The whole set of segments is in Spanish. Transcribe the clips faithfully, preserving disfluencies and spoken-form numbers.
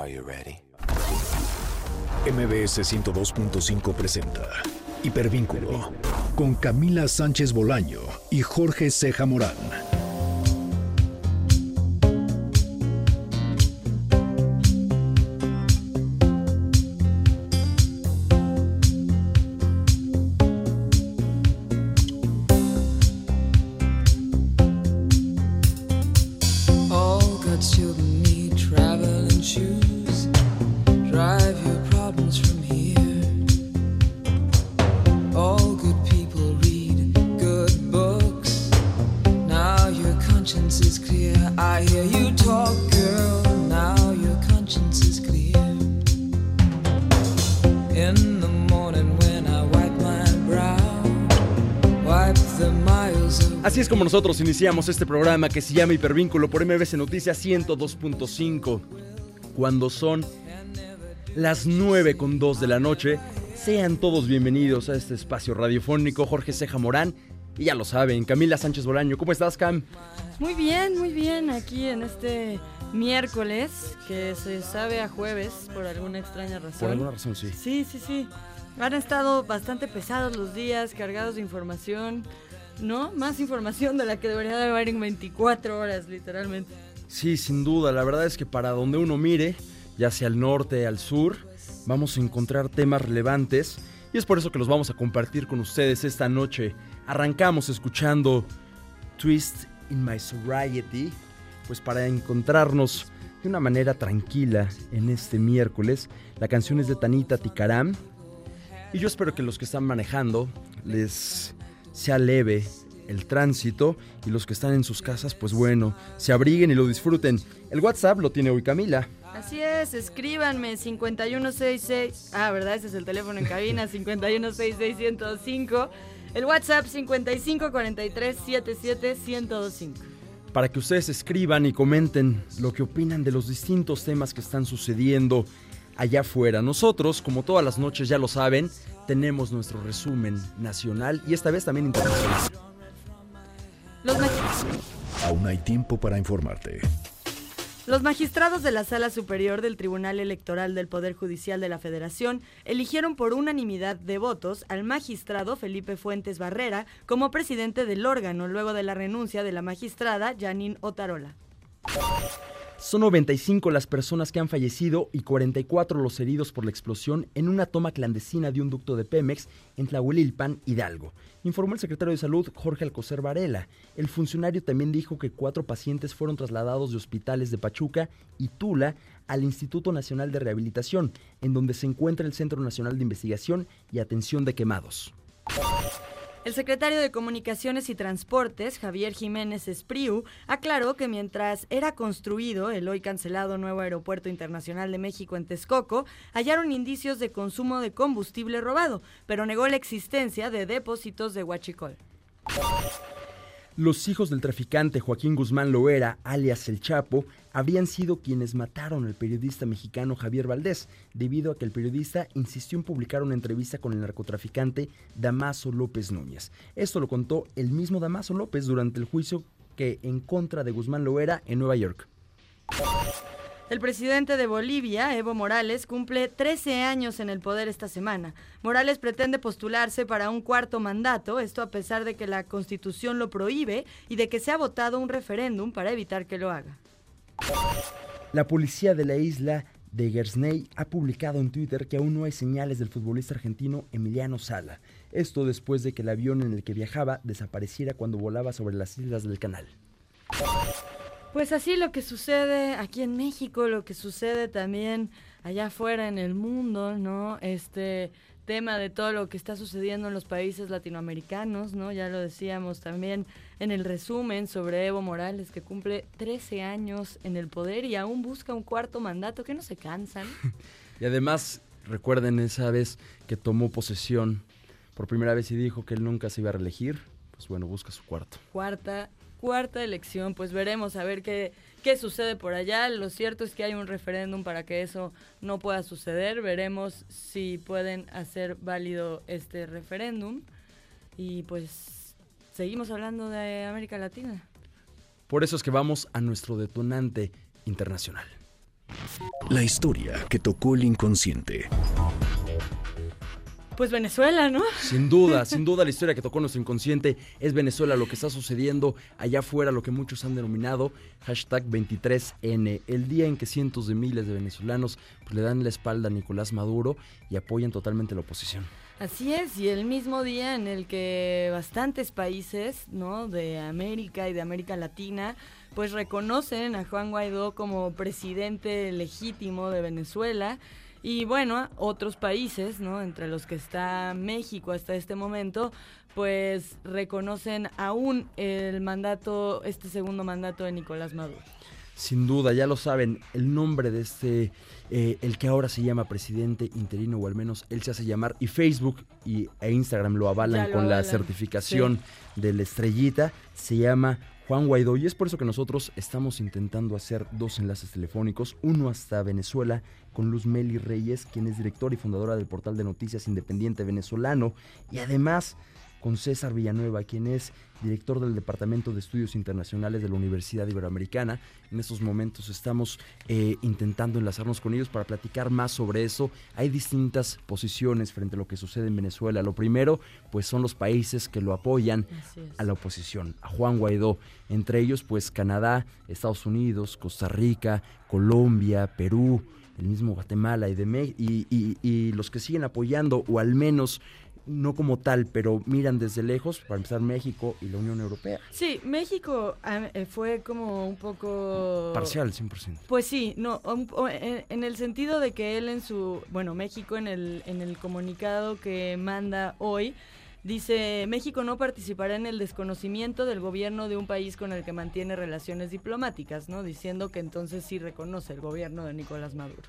Are you ready? M B S ciento dos punto cinco presenta Hipervínculo con Camila Sánchez Bolaño y Jorge Ceja Morán. Así es como nosotros iniciamos este programa que se llama Hipervínculo por M B S Noticias ciento dos punto cinco. Cuando son las nueve con dos de la noche, sean todos bienvenidos a este espacio radiofónico. Jorge Ceja Morán, y ya lo saben, Camila Sánchez Bolaño. ¿Cómo estás, Cam? Muy bien, muy bien, aquí en este miércoles, que se sabe a jueves por alguna extraña razón. Por alguna razón, sí. Sí, sí, sí. Han estado bastante pesados los días, cargados de información, ¿no? Más información de la que debería de haber en veinticuatro horas, literalmente. Sí, sin duda. La verdad es que para donde uno mire, ya sea al norte, al sur, vamos a encontrar temas relevantes. Y es por eso que los vamos a compartir con ustedes esta noche. Arrancamos escuchando Twist in My Sobriety, pues para encontrarnos de una manera tranquila en este miércoles. La canción es de Tanita Tikaram. Y yo espero que los que están manejando les sea leve el tránsito, y los que están en sus casas, pues bueno, se abriguen y lo disfruten. El WhatsApp lo tiene hoy Camila. Así es, escríbanme cincuenta y uno sesenta y seis, ah, ¿verdad? Ese es el teléfono en cabina, cincuenta y uno sesenta y seis, ciento cinco. El WhatsApp cincuenta y cinco cuarenta y tres setenta y siete, ciento veinticinco. Para que ustedes escriban y comenten lo que opinan de los distintos temas que están sucediendo allá afuera. Nosotros, como todas las noches ya lo saben, tenemos nuestro resumen nacional y esta vez también internacional. Los mag- Aún hay tiempo para informarte. Los magistrados de la Sala Superior del Tribunal Electoral del Poder Judicial de la Federación eligieron por unanimidad de votos al magistrado Felipe Fuentes Barrera como presidente del órgano, luego de la renuncia de la magistrada Janine Otarola. Son noventa y cinco las personas que han fallecido y cuarenta y cuatro los heridos por la explosión en una toma clandestina de un ducto de Pemex en Tlahuelilpan, Hidalgo, informó el secretario de Salud, Jorge Alcocer Varela. El funcionario también dijo que cuatro pacientes fueron trasladados de hospitales de Pachuca y Tula al Instituto Nacional de Rehabilitación, en donde se encuentra el Centro Nacional de Investigación y Atención de Quemados. El secretario de Comunicaciones y Transportes, Javier Jiménez Espriu, aclaró que mientras era construido el hoy cancelado nuevo Aeropuerto Internacional de México en Texcoco, hallaron indicios de consumo de combustible robado, pero negó la existencia de depósitos de huachicol. Los hijos del traficante Joaquín Guzmán Loera, alias El Chapo, habrían sido quienes mataron al periodista mexicano Javier Valdés, debido a que el periodista insistió en publicar una entrevista con el narcotraficante Damaso López Núñez. Esto lo contó el mismo Damaso López durante el juicio que en contra de Guzmán Loera en Nueva York. El presidente de Bolivia, Evo Morales, cumple trece años en el poder esta semana. Morales pretende postularse para un cuarto mandato, esto a pesar de que la Constitución lo prohíbe y de que se ha votado un referéndum para evitar que lo haga. La policía de la isla de Guernsey ha publicado en Twitter que aún no hay señales del futbolista argentino Emiliano Sala. Esto después de que el avión en el que viajaba desapareciera cuando volaba sobre las islas del Canal. Pues así lo que sucede aquí en México, lo que sucede también allá afuera en el mundo, ¿no? Este tema de todo lo que está sucediendo en los países latinoamericanos, ¿no? Ya lo decíamos también en el resumen sobre Evo Morales, que cumple trece años en el poder y aún busca un cuarto mandato, que no se cansan. Y además, recuerden esa vez que tomó posesión por primera vez y dijo que él nunca se iba a reelegir, pues bueno, busca su cuarto. Cuarta Cuarta elección, pues veremos a ver qué, qué sucede por allá. Lo cierto es que hay un referéndum para que eso no pueda suceder. Veremos si pueden hacer válido este referéndum. Y pues seguimos hablando de América Latina. Por eso es que vamos a nuestro detonante internacional. La historia que tocó el inconsciente. Pues Venezuela, ¿no? Sin duda, sin duda la historia que tocó nuestro inconsciente es Venezuela, lo que está sucediendo allá afuera, lo que muchos han denominado hashtag veintitrés ene, el día en que cientos de miles de venezolanos pues, le dan la espalda a Nicolás Maduro y apoyan totalmente la oposición. Así es, y el mismo día en el que bastantes países, ¿no?, de América y de América Latina, pues reconocen a Juan Guaidó como presidente legítimo de Venezuela. Y bueno, otros países, ¿no?, entre los que está México hasta este momento, pues reconocen aún el mandato, este segundo mandato de Nicolás Maduro. Sin duda, ya lo saben, el nombre de este, eh, el que ahora se llama presidente interino, o al menos él se hace llamar, y Facebook y, e Instagram lo avalan lo con avalan. la certificación Sí. de la estrellita, se llama Juan Guaidó, y es por eso que nosotros estamos intentando hacer dos enlaces telefónicos, uno hasta Venezuela, con Luz Meli Reyes, quien es directora y fundadora del portal de noticias independiente venezolano, y además con César Villanueva, quien es director del Departamento de Estudios Internacionales de la Universidad Iberoamericana. En estos momentos estamos eh, intentando enlazarnos con ellos para platicar más sobre eso. Hay distintas posiciones frente a lo que sucede en Venezuela. Lo primero, pues son los países que lo apoyan a la oposición, a Juan Guaidó. Entre ellos, pues Canadá, Estados Unidos, Costa Rica, Colombia, Perú, el mismo Guatemala y, de Me- y, y, y los que siguen apoyando, o al menos no como tal, pero miran desde lejos, para empezar, México y la Unión Europea. Sí, México eh, fue como un poco... Parcial, cien por ciento. Pues sí, no, un, en, en el sentido de que él en su... Bueno, México en el, en el comunicado que manda hoy, dice: México no participará en el desconocimiento del gobierno de un país con el que mantiene relaciones diplomáticas, ¿no? Diciendo que entonces sí reconoce el gobierno de Nicolás Maduro.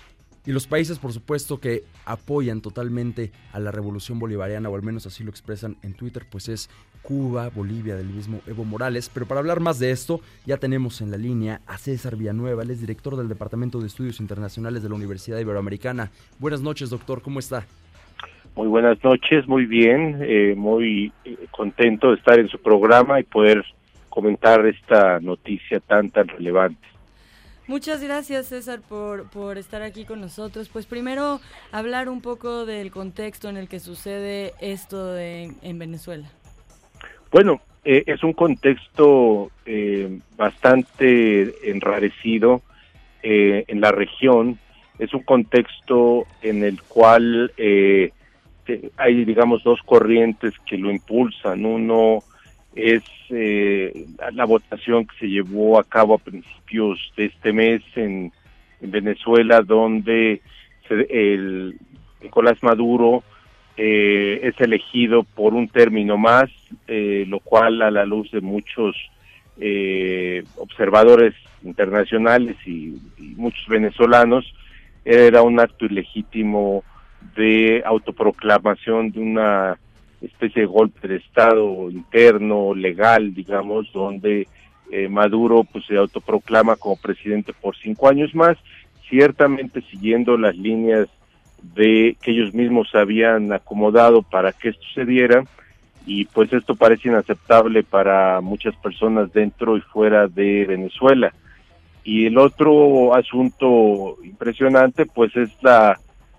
Y los países, por supuesto, que apoyan totalmente a la revolución bolivariana, o al menos así lo expresan en Twitter, pues es Cuba, Bolivia, del mismo Evo Morales. Pero para hablar más de esto, ya tenemos en la línea a César Villanueva, él es director del Departamento de Estudios Internacionales de la Universidad Iberoamericana. Buenas noches, doctor, ¿cómo está? Muy buenas noches, muy bien, eh, muy contento de estar en su programa y poder comentar esta noticia tan, tan relevante. Muchas gracias, César, por, por estar aquí con nosotros. Pues primero, hablar un poco del contexto en el que sucede esto de, en Venezuela. Bueno, eh, es un contexto eh, bastante enrarecido eh, en la región. Es un contexto en el cual eh, hay, digamos, dos corrientes que lo impulsan. Uno es eh, la votación que se llevó a cabo a principios de este mes en, en Venezuela, donde se, el Nicolás Maduro eh, es elegido por un término más, eh, lo cual, a la luz de muchos eh, observadores internacionales y, y muchos venezolanos, era un acto ilegítimo de autoproclamación de una especie de golpe de estado interno, legal, digamos, donde eh, Maduro pues se autoproclama como presidente por cinco años más, ciertamente siguiendo las líneas de que ellos mismos habían acomodado para que esto se diera, y pues esto parece inaceptable para muchas personas dentro y fuera de Venezuela. Y el otro asunto impresionante pues es la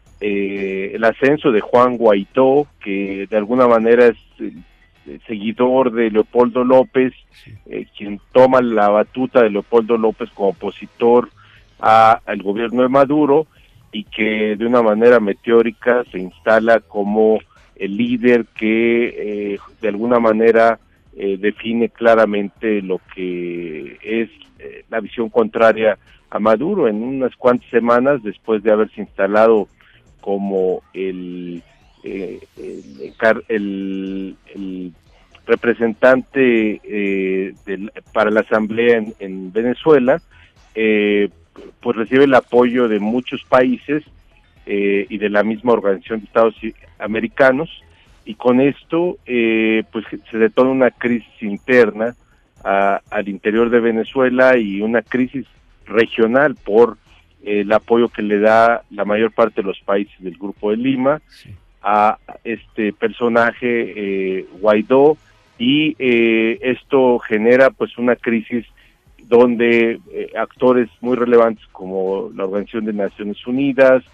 Eh, el ascenso de Juan Guaidó, que de alguna manera es eh, seguidor de Leopoldo López, eh, quien toma la batuta de Leopoldo López como opositor a, al gobierno de Maduro, y que de una manera meteórica se instala como el líder que eh, de alguna manera eh, define claramente lo que es eh, la visión contraria a Maduro. En unas cuantas semanas después de haberse instalado como el, eh, el, el, el representante eh, del, para la Asamblea en, en Venezuela, eh, pues recibe el apoyo de muchos países eh, y de la misma Organización de Estados Americanos, y con esto eh, pues se detona una crisis interna a, al interior de Venezuela, y una crisis regional por el apoyo que le da la mayor parte de los países del Grupo de Lima, sí, a este personaje eh, Guaidó, y eh, esto genera pues una crisis donde eh, actores muy relevantes como la Organización de Naciones Unidas,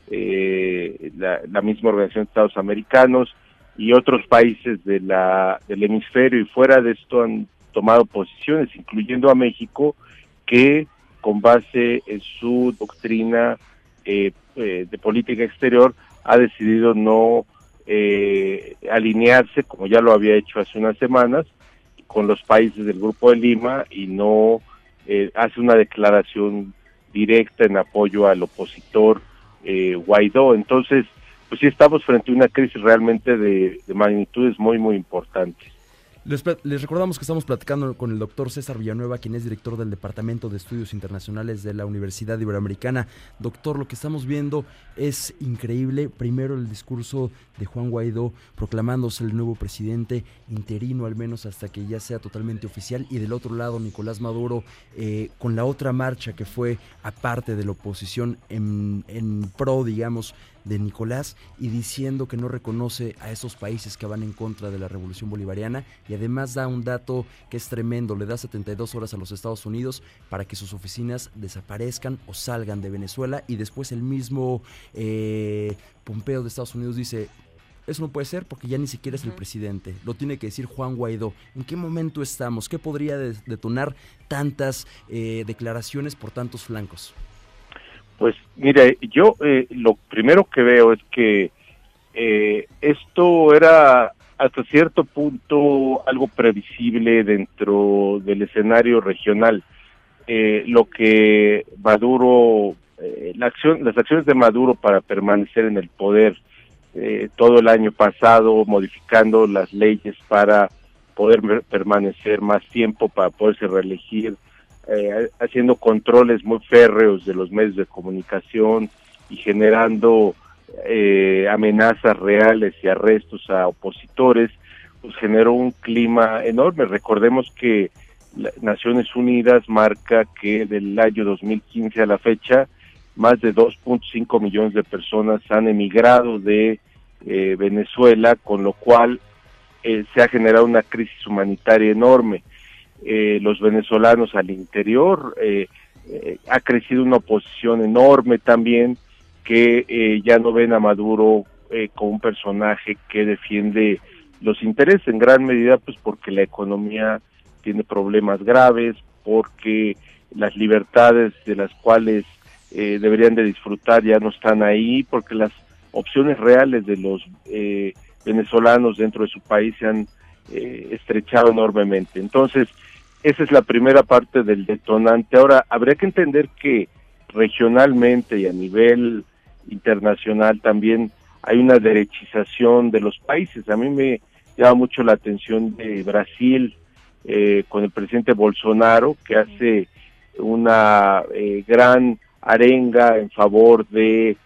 eh, la, la misma Organización de Estados Americanos y otros países de la, del hemisferio y fuera de esto han tomado posiciones, incluyendo a México, que con base en su doctrina eh, eh, de política exterior ha decidido no eh, alinearse, como ya lo había hecho hace unas semanas, con los países del Grupo de Lima y no eh, hace una declaración directa en apoyo al opositor eh, Guaidó. Entonces, pues sí estamos frente a una crisis realmente de, de magnitudes muy, muy importantes. Les, les recordamos que estamos platicando con el doctor César Villanueva, quien es director del Departamento de Estudios Internacionales de la Universidad Iberoamericana. Doctor, lo que estamos viendo es increíble. Primero el discurso de Juan Guaidó proclamándose el nuevo presidente interino, al menos hasta que ya sea totalmente oficial, y del otro lado Nicolás Maduro eh, con la otra marcha que fue aparte de la oposición en, en pro, digamos, de Nicolás, y diciendo que no reconoce a esos países que van en contra de la revolución bolivariana, y además da un dato que es tremendo, le da setenta y dos horas a los Estados Unidos para que sus oficinas desaparezcan o salgan de Venezuela, y después el mismo eh, Pompeo de Estados Unidos dice, eso no puede ser porque ya ni siquiera es el presidente, lo tiene que decir Juan Guaidó. ¿En qué momento estamos? ¿Qué podría detonar tantas eh, declaraciones por tantos flancos? Pues mire, yo eh, lo primero que veo es que eh, esto era hasta cierto punto algo previsible dentro del escenario regional. Eh, lo que Maduro, eh, la acción, las acciones de Maduro para permanecer en el poder eh, todo el año pasado, modificando las leyes para poder permanecer más tiempo, para poderse reelegir, Eh, haciendo controles muy férreos de los medios de comunicación y generando eh, amenazas reales y arrestos a opositores, pues generó un clima enorme. Recordemos que la, Naciones Unidas marca que del año dos mil quince a la fecha, más de dos punto cinco millones de personas han emigrado de eh, Venezuela, con lo cual eh, se ha generado una crisis humanitaria enorme. Eh, los venezolanos al interior, eh, eh, ha crecido una oposición enorme también, que eh, ya no ven a Maduro eh, como un personaje que defiende los intereses, en gran medida pues porque la economía tiene problemas graves, porque las libertades de las cuales eh, deberían de disfrutar ya no están ahí, porque las opciones reales de los eh, venezolanos dentro de su país se han eh, estrechado enormemente. Entonces, esa es la primera parte del detonante. Ahora, habría que entender que regionalmente y a nivel internacional también hay una derechización de los países. A mí me llama mucho la atención de Brasil, eh, con el presidente Bolsonaro, que hace una eh, gran arenga en favor de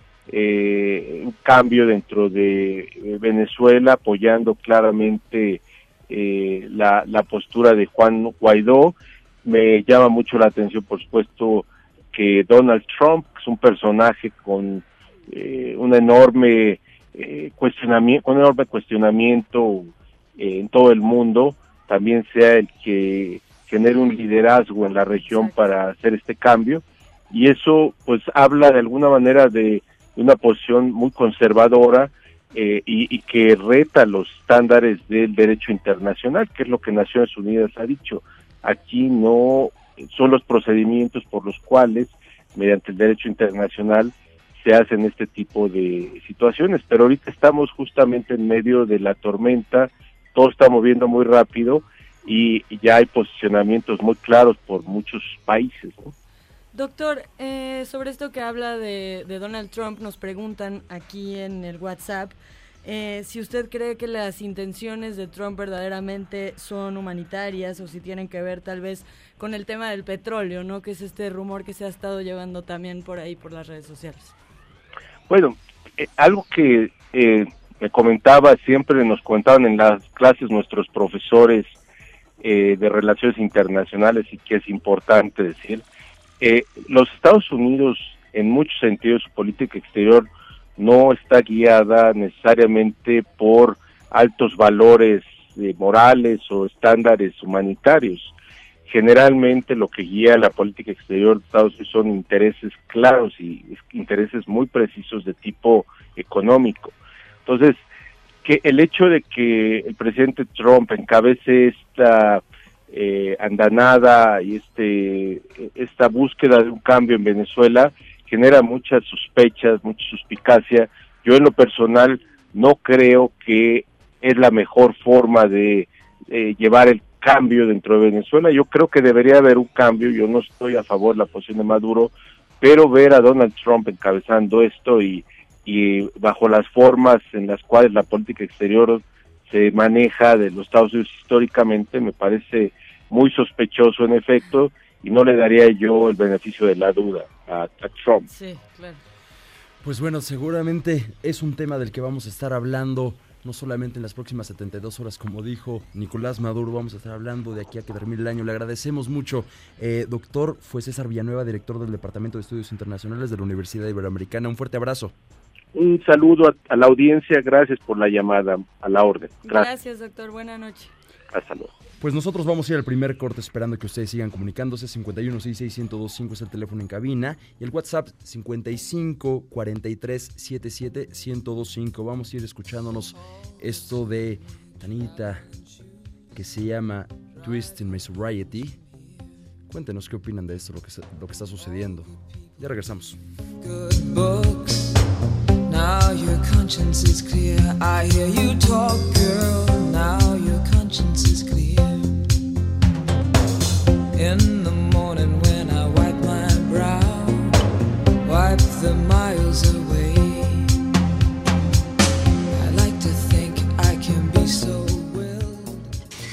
eh, un cambio dentro de eh, Venezuela, apoyando claramente Eh, la, la postura de Juan Guaidó. Me llama mucho la atención, por supuesto, que Donald Trump, que es un personaje con eh, un enorme eh, cuestionamiento, un enorme cuestionamiento eh, en todo el mundo, también sea el que genere un liderazgo en la región para hacer este cambio, y eso pues habla de alguna manera de, de una posición muy conservadora, Eh, y, y que reta los estándares del derecho internacional, que es lo que Naciones Unidas ha dicho. Aquí no son los procedimientos por los cuales, mediante el derecho internacional, se hacen este tipo de situaciones, pero ahorita estamos justamente en medio de la tormenta, todo está moviendo muy rápido y, y ya hay posicionamientos muy claros por muchos países, ¿no? Doctor, eh, sobre esto que habla de, de Donald Trump, nos preguntan aquí en el WhatsApp eh, si usted cree que las intenciones de Trump verdaderamente son humanitarias o si tienen que ver tal vez con el tema del petróleo, ¿no? Que es este rumor que se ha estado llevando también por ahí, por las redes sociales. Bueno, eh, algo que eh, me comentaba, siempre nos comentaban en las clases nuestros profesores eh, de Relaciones Internacionales, y que es importante decir, Eh, los Estados Unidos, en muchos sentidos, su política exterior no está guiada necesariamente por altos valores eh, morales o estándares humanitarios. generalmente lo que guía la política exterior de Estados Unidos son intereses claros y intereses muy precisos de tipo económico. Entonces, que el hecho de que el presidente Trump encabece esta eh, andanada y este esta búsqueda de un cambio en Venezuela genera muchas sospechas, mucha suspicacia. Yo en lo personal no creo que es la mejor forma de eh, llevar el cambio dentro de Venezuela. Yo creo que debería haber un cambio. Yo no estoy a favor de la posición de Maduro, pero ver a Donald Trump encabezando esto y, y bajo las formas en las cuales la política exterior se maneja de los Estados Unidos históricamente me parece muy sospechoso en efecto, y no le daría yo el beneficio de la duda a, a Trump. Sí, claro. Pues bueno, seguramente es un tema del que vamos a estar hablando no solamente en las próximas setenta y dos horas, como dijo Nicolás Maduro, vamos a estar hablando de aquí a que termine el año. Le agradecemos mucho. Eh, doctor, fue César Villanueva, director del Departamento de Estudios Internacionales de la Universidad Iberoamericana. Un fuerte abrazo. Un saludo a, a la audiencia, gracias por la llamada, a la orden. Gracias, gracias doctor, buena noche. Hasta luego. Pues nosotros vamos a ir al primer corte esperando que ustedes sigan comunicándose. cincuenta y uno sesenta y seis ciento veinticinco es el teléfono en cabina y el WhatsApp cincuenta y cinco cuarenta y tres setenta y siete ciento veinticinco. Vamos a ir escuchándonos esto de Tanita que se llama Twist in My Sobriety. Cuéntenos qué opinan de esto, lo que, lo que está sucediendo. Ya regresamos. Good books. Now your conscience is clear. I hear you talk, girl. Now your conscience is clear. In the morning when I wipe my brow, wipe the miles away. I like to think I can be so willed.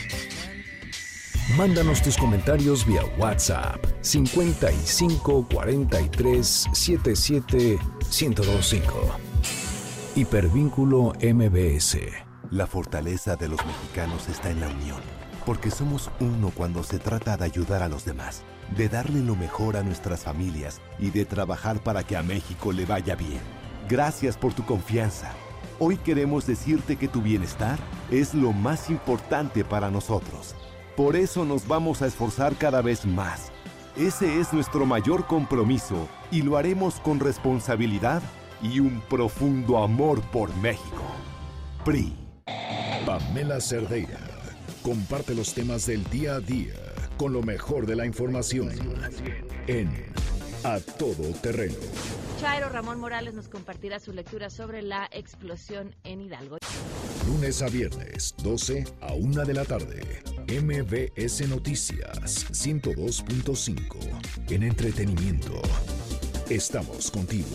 Mándanos tus comentarios vía WhatsApp cincuenta y cinco cuarenta y tres setenta y siete ciento veinticinco. Hipervínculo M B S. La fortaleza de los mexicanos está en la unión, porque somos uno cuando se trata de ayudar a los demás, de darle lo mejor a nuestras familias y de trabajar para que a México le vaya bien. Gracias por tu confianza. Hoy queremos decirte que tu bienestar es lo más importante para nosotros. Por eso nos vamos a esforzar cada vez más. Ese es nuestro mayor compromiso y lo haremos con responsabilidad y un profundo amor por México. P R I. Pamela Cerdeira comparte los temas del día a día con lo mejor de la información en A Todo Terreno. Chairo Ramón Morales nos compartirá su lectura sobre la explosión en Hidalgo. Lunes a viernes, doce a una de la tarde. M B S Noticias ciento dos punto cinco. En entretenimiento, estamos contigo.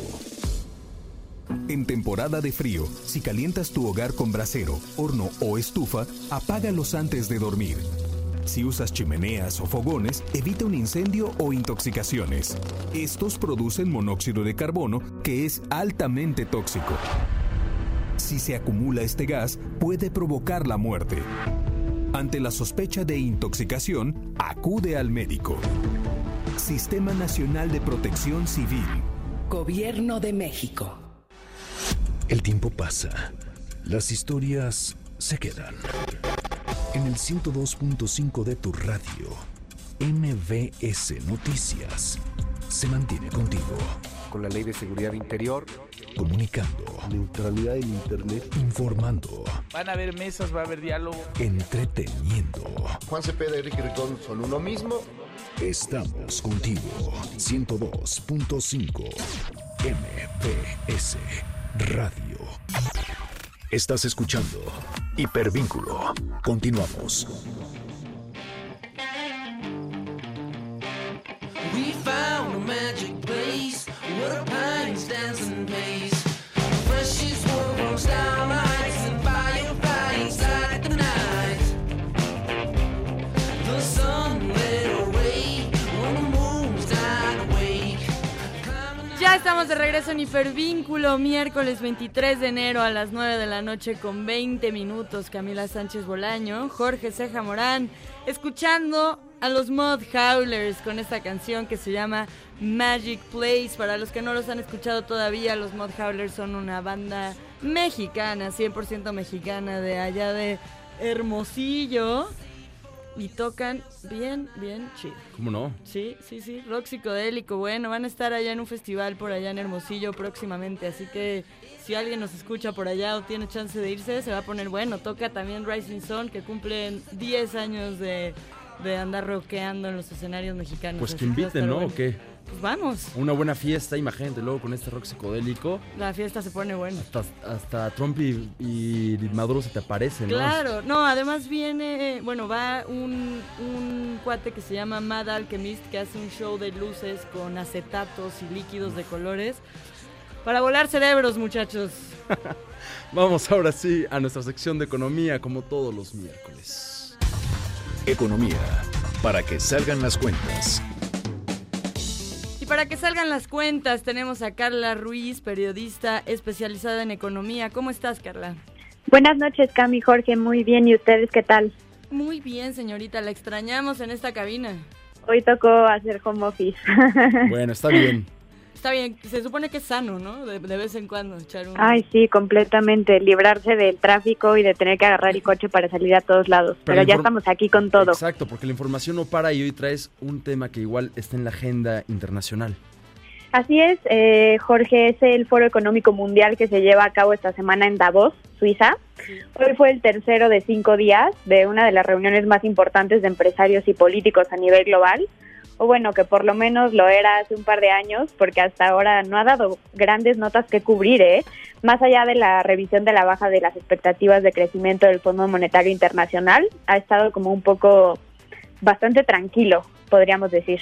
En temporada de frío, si calientas tu hogar con brasero, horno o estufa, apágalos antes de dormir. Si usas chimeneas o fogones, evita un incendio o intoxicaciones. Estos producen monóxido de carbono, que es altamente tóxico. Si se acumula este gas, puede provocar la muerte. Ante la sospecha de intoxicación, acude al médico. Sistema Nacional de Protección Civil. Gobierno de México. El tiempo pasa, las historias se quedan. En el ciento dos punto cinco de tu radio, M B S Noticias se mantiene contigo. Con la Ley de Seguridad Interior. Comunicando. Neutralidad en Internet. Informando. Van a haber mesas, va a haber diálogo. Entreteniendo. Juan Cepeda y Ricky Ricón son uno mismo. Estamos contigo. ciento dos punto cinco M B S Radio. Estás escuchando Hipervínculo. Continuamos. We found a magic place where the pines dance and blaze. Freshest world from starlights and fireflies light the night. The sun lit away when the moon's died awake. Ya estamos de regreso en Hipervínculo, miércoles veintitrés de enero a las nueve de la noche con veinte minutos. Camila Sánchez Bolaño, Jorge Ceja Morán, escuchando a los Mud Howlers con esta canción que se llama Magic Place. Para los que no los han escuchado todavía, los Mud Howlers son una banda mexicana, cien por ciento mexicana, de allá de Hermosillo. y tocan bien, bien chido. ¿Cómo no? Sí, sí, sí, rock psicodélico, bueno, van a estar allá en un festival por allá en Hermosillo próximamente, así que si alguien nos escucha por allá o tiene chance de irse, se va a poner bueno. Toca también Rising Sun, que cumplen diez años de, de andar rockeando en los escenarios mexicanos. Pues que inviten, ¿no? Bueno. ¿O qué? Pues vamos. Una buena fiesta, imagínate, luego con este rock psicodélico. La fiesta se pone buena. Hasta, hasta Trump y, y Maduro se te aparecen, ¿no? Claro, no, además viene, bueno, va un, un cuate que se llama Mad Alchemist, que hace un show de luces con acetatos y líquidos de colores. Para volar cerebros, muchachos. Vamos ahora sí a nuestra sección de economía, como todos los miércoles. Economía, para que salgan las cuentas. Y para que salgan las cuentas, tenemos a Carla Ruiz, periodista especializada en economía. ¿Cómo estás, Carla? Buenas noches, Cami, Jorge. Muy bien. ¿Y ustedes qué tal? Muy bien, señorita. La extrañamos en esta cabina. Hoy tocó hacer home office. Bueno, está bien. Está bien. Se supone que es sano, ¿no? De, de vez en cuando echar un... Ay, sí, completamente. Librarse del tráfico y de tener que agarrar el coche para salir a todos lados. Pero, Pero ya inform- estamos aquí con todo. Exacto, porque la información no para y hoy traes un tema que igual está en la agenda internacional. Así es, eh, Jorge, es el Foro Económico Mundial que se lleva a cabo esta semana en Davos, Suiza. Sí. Hoy fue el tercero de cinco días de una de las reuniones más importantes de empresarios y políticos a nivel global. O bueno, que por lo menos lo era hace un par de años, porque hasta ahora no ha dado grandes notas que cubrir, ¿eh? Más allá de la revisión de la baja de las expectativas de crecimiento del Fondo Monetario Internacional, ha estado como un poco bastante tranquilo, podríamos decir.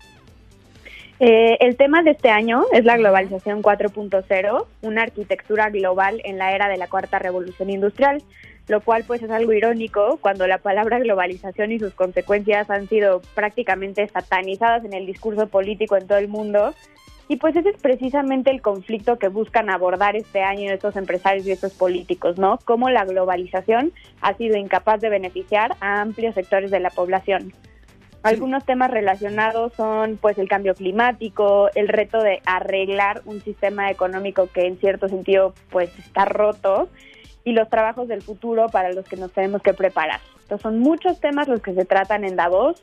Eh, el tema de este año es la globalización cuatro punto cero, una arquitectura global en la era de la cuarta revolución industrial, lo cual pues es algo irónico cuando la palabra globalización y sus consecuencias han sido prácticamente satanizadas en el discurso político en todo el mundo. Y pues ese es precisamente el conflicto que buscan abordar este año estos empresarios y estos políticos, ¿no? Cómo la globalización ha sido incapaz de beneficiar a amplios sectores de la población. Algunos temas relacionados son pues el cambio climático, el reto de arreglar un sistema económico que en cierto sentido pues está roto, y los trabajos del futuro para los que nos tenemos que preparar. Entonces son muchos temas los que se tratan en Davos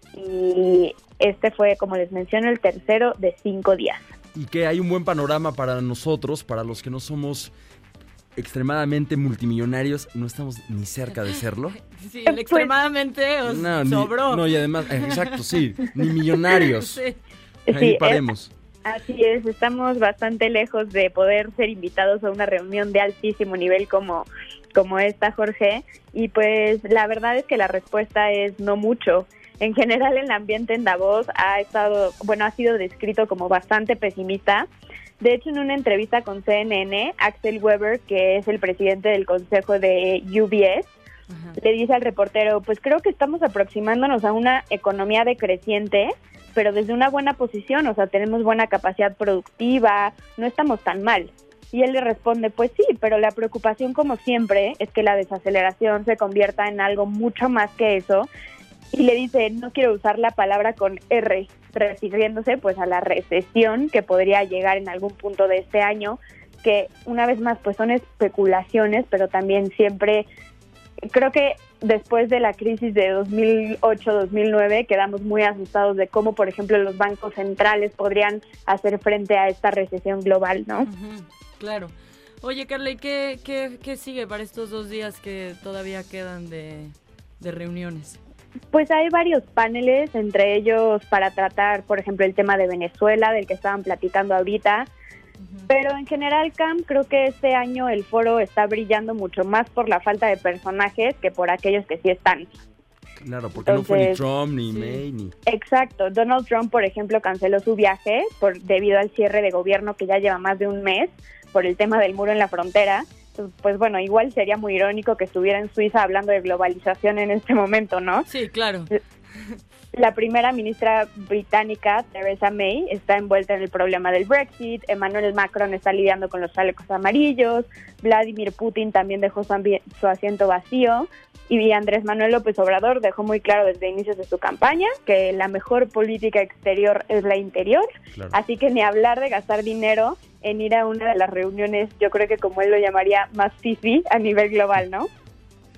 y este fue, como les menciono, el tercero de cinco días. Y que hay un buen panorama para nosotros, para los que no somos extremadamente multimillonarios, no estamos ni cerca de serlo. Sí, el extremadamente os no, sobró. Ni, no, y además, exacto, sí, ni millonarios. Sí. Ahí sí, paremos. Es... Así es, estamos bastante lejos de poder ser invitados a una reunión de altísimo nivel como, como esta, Jorge, y pues la verdad es que la respuesta es no mucho. En general el ambiente en Davos ha estado, bueno, ha sido descrito como bastante pesimista. De hecho, en una entrevista con C N N, Axel Weber, que es el presidente del consejo de U B S, Ajá. le dice al reportero, pues creo que estamos aproximándonos a una economía decreciente, pero desde una buena posición, o sea, tenemos buena capacidad productiva, no estamos tan mal. Y él le responde, pues sí, pero la preocupación, como siempre, es que la desaceleración se convierta en algo mucho más que eso. Y le dice, no quiero usar la palabra con R, refiriéndose pues a la recesión que podría llegar en algún punto de este año, que una vez más pues son especulaciones, pero también siempre, creo que después de la crisis de dos mil ocho dos mil nueve quedamos muy asustados de cómo, por ejemplo, los bancos centrales podrían hacer frente a esta recesión global, ¿no? Uh-huh, claro. Oye, Carla, ¿y qué, qué, qué sigue para estos dos días que todavía quedan de, de reuniones? Pues hay varios paneles, entre ellos para tratar, por ejemplo, el tema de Venezuela, del que estaban platicando ahorita. Pero en general, Cam, creo que este año el foro está brillando mucho más por la falta de personajes que por aquellos que sí están. Claro, porque Entonces, no fue ni Trump, ni sí. May, ni... Exacto. Donald Trump, por ejemplo, canceló su viaje por debido al cierre de gobierno que ya lleva más de un mes por el tema del muro en la frontera. Pues bueno, igual sería muy irónico que estuviera en Suiza hablando de globalización en este momento, ¿no? Sí, claro. La primera ministra británica, Theresa May, está envuelta en el problema del Brexit, Emmanuel Macron está lidiando con los chalecos amarillos, Vladimir Putin también dejó su, ambi- su asiento vacío, y Andrés Manuel López Obrador dejó muy claro desde inicios de su campaña que la mejor política exterior es la interior, claro. Así que ni hablar de gastar dinero en ir a una de las reuniones, yo creo que como él lo llamaría, más fifi a nivel global, ¿no?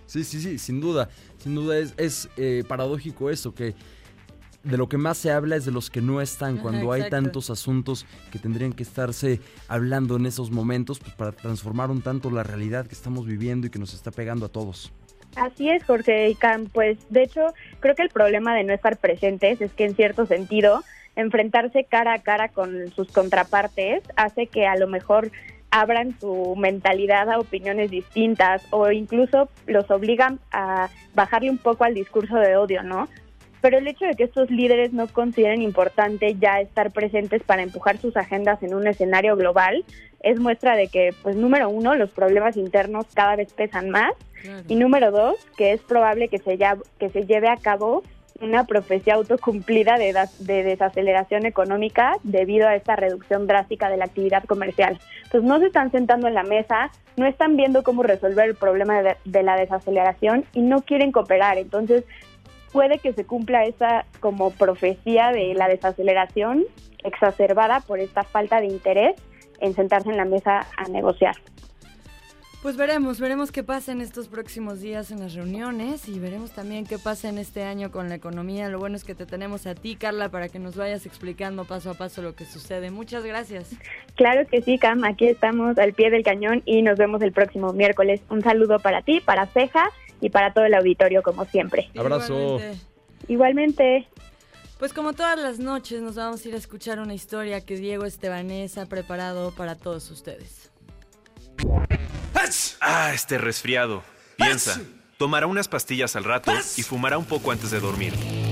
Sí, sí, sí, sin duda. Sin duda es, es eh, paradójico eso, que de lo que más se habla es de los que no están, Ajá, cuando hay exacto. tantos asuntos que tendrían que estarse hablando en esos momentos, pues para transformar un tanto la realidad que estamos viviendo y que nos está pegando a todos. Así es, Jorge y Cam. Pues, de hecho, creo que el problema de no estar presentes es que, en cierto sentido, enfrentarse cara a cara con sus contrapartes hace que a lo mejor abran su mentalidad a opiniones distintas o incluso los obligan a bajarle un poco al discurso de odio, ¿no? Pero el hecho de que estos líderes no consideren importante ya estar presentes para empujar sus agendas en un escenario global es muestra de que, pues, número uno, los problemas internos cada vez pesan más. Claro. Y número dos, que es probable que se, ya, que se lleve a cabo una profecía autocumplida de, das, de desaceleración económica debido a esta reducción drástica de la actividad comercial. Entonces no se están sentando en la mesa, no están viendo cómo resolver el problema de, de la desaceleración y no quieren cooperar. Entonces puede que se cumpla esa como profecía de la desaceleración exacerbada por esta falta de interés en sentarse en la mesa a negociar. Pues veremos, veremos qué pasa en estos próximos días en las reuniones y veremos también qué pasa en este año con la economía. Lo bueno es que te tenemos a ti, Carla, para que nos vayas explicando paso a paso lo que sucede. Muchas gracias. Claro que sí, Cam, aquí estamos al pie del cañón y nos vemos el próximo miércoles. Un saludo para ti, para Ceja y para todo el auditorio, como siempre. Abrazo. Igualmente. Igualmente. Pues como todas las noches nos vamos a ir a escuchar una historia que Diego Estebanés ha preparado para todos ustedes. Ah, este resfriado. Piensa, tomará unas pastillas al rato y fumará un poco antes de dormir.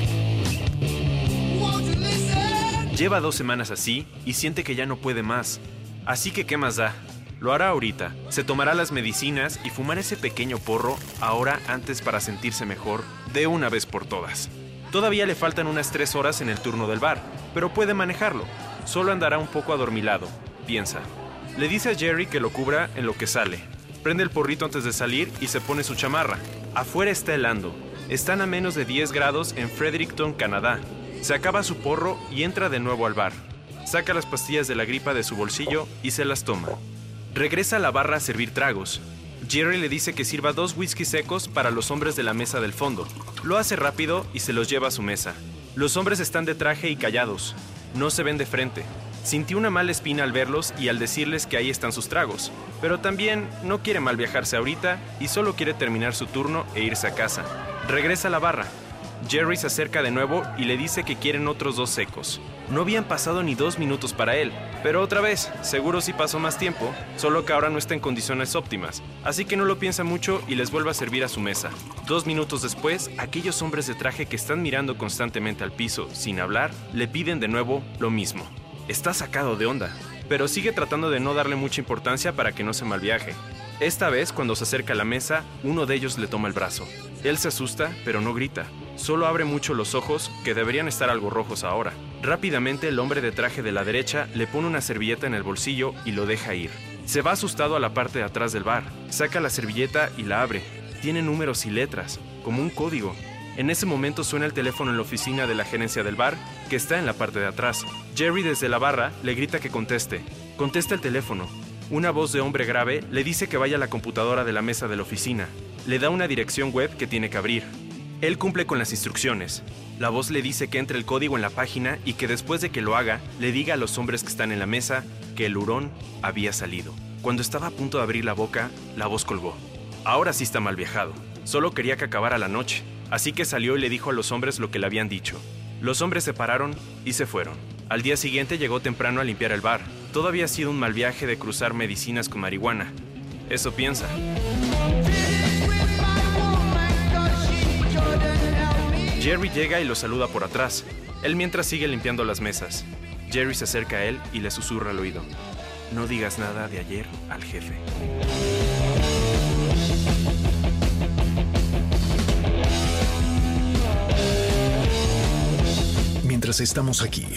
Lleva dos semanas así y siente que ya no puede más. Así que, ¿qué más da? Lo hará ahorita. Se tomará las medicinas y fumará ese pequeño porro ahora antes para sentirse mejor de una vez por todas. Todavía le faltan unas tres horas en el turno del bar, pero puede manejarlo. Solo andará un poco adormilado, piensa. Le dice a Jerry que lo cubra en lo que sale. Prende el porrito antes de salir y se pone su chamarra. Afuera está helando. Están a menos de diez grados en Fredericton, Canadá. Se acaba su porro y entra de nuevo al bar. Saca las pastillas de la gripa de su bolsillo y se las toma. Regresa a la barra a servir tragos. Jerry le dice que sirva dos whisky secos para los hombres de la mesa del fondo. Lo hace rápido y se los lleva a su mesa. Los hombres están de traje y callados. No se ven de frente. Sintió una mala espina al verlos y al decirles que ahí están sus tragos, pero también no quiere mal viajarse ahorita y solo quiere terminar su turno e irse a casa. Regresa a la barra. Jerry se acerca de nuevo y le dice que quieren otros dos secos. No habían pasado ni dos minutos para él, pero otra vez, seguro sí pasó más tiempo, solo que ahora no está en condiciones óptimas, así que no lo piensa mucho y les vuelve a servir a su mesa. Dos minutos después, aquellos hombres de traje que están mirando constantemente al piso, sin hablar, le piden de nuevo lo mismo. Está sacado de onda, pero sigue tratando de no darle mucha importancia para que no se malviaje. Esta vez, cuando se acerca a la mesa, uno de ellos le toma el brazo. Él se asusta, pero no grita. Solo abre mucho los ojos, que deberían estar algo rojos ahora. Rápidamente, el hombre de traje de la derecha le pone una servilleta en el bolsillo y lo deja ir. Se va asustado a la parte de atrás del bar. Saca la servilleta y la abre. Tiene números y letras, como un código. En ese momento suena el teléfono en la oficina de la gerencia del bar, que está en la parte de atrás. Jerry desde la barra le grita que conteste. Contesta el teléfono. Una voz de hombre grave le dice que vaya a la computadora de la mesa de la oficina. Le da una dirección web que tiene que abrir. Él cumple con las instrucciones. La voz le dice que entre el código en la página y que después de que lo haga, le diga a los hombres que están en la mesa que el hurón había salido. Cuando estaba a punto de abrir la boca, la voz colgó. Ahora sí está mal viajado. Solo quería que acabara la noche. Así que salió y le dijo a los hombres lo que le habían dicho. Los hombres se pararon y se fueron. Al día siguiente llegó temprano a limpiar el bar. Todo había sido un mal viaje de cruzar medicinas con marihuana. Eso piensa. Jerry llega y lo saluda por atrás. Él mientras sigue limpiando las mesas. Jerry se acerca a él y le susurra al oído. No digas nada de ayer al jefe. Mientras estamos aquí,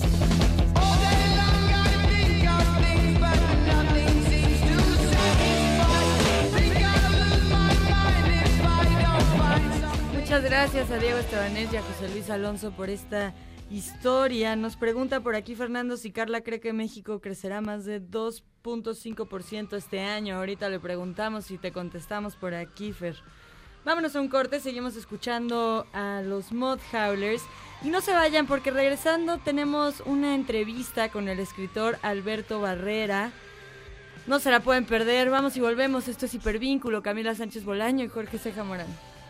muchas gracias a Diego Estebanés y a José Luis Alonso por esta historia. Nos pregunta por aquí Fernando si Carla cree que México crecerá más de dos punto cinco por ciento este año. Ahorita le preguntamos y te contestamos por aquí, Fer. Vámonos a un corte, seguimos escuchando a los Mud Howlers. Y no se vayan porque regresando tenemos una entrevista con el escritor Alberto Barrera. No se la pueden perder, vamos y volvemos. Esto es Hipervínculo, Camila Sánchez Bolaño y Jorge Ceja Morán.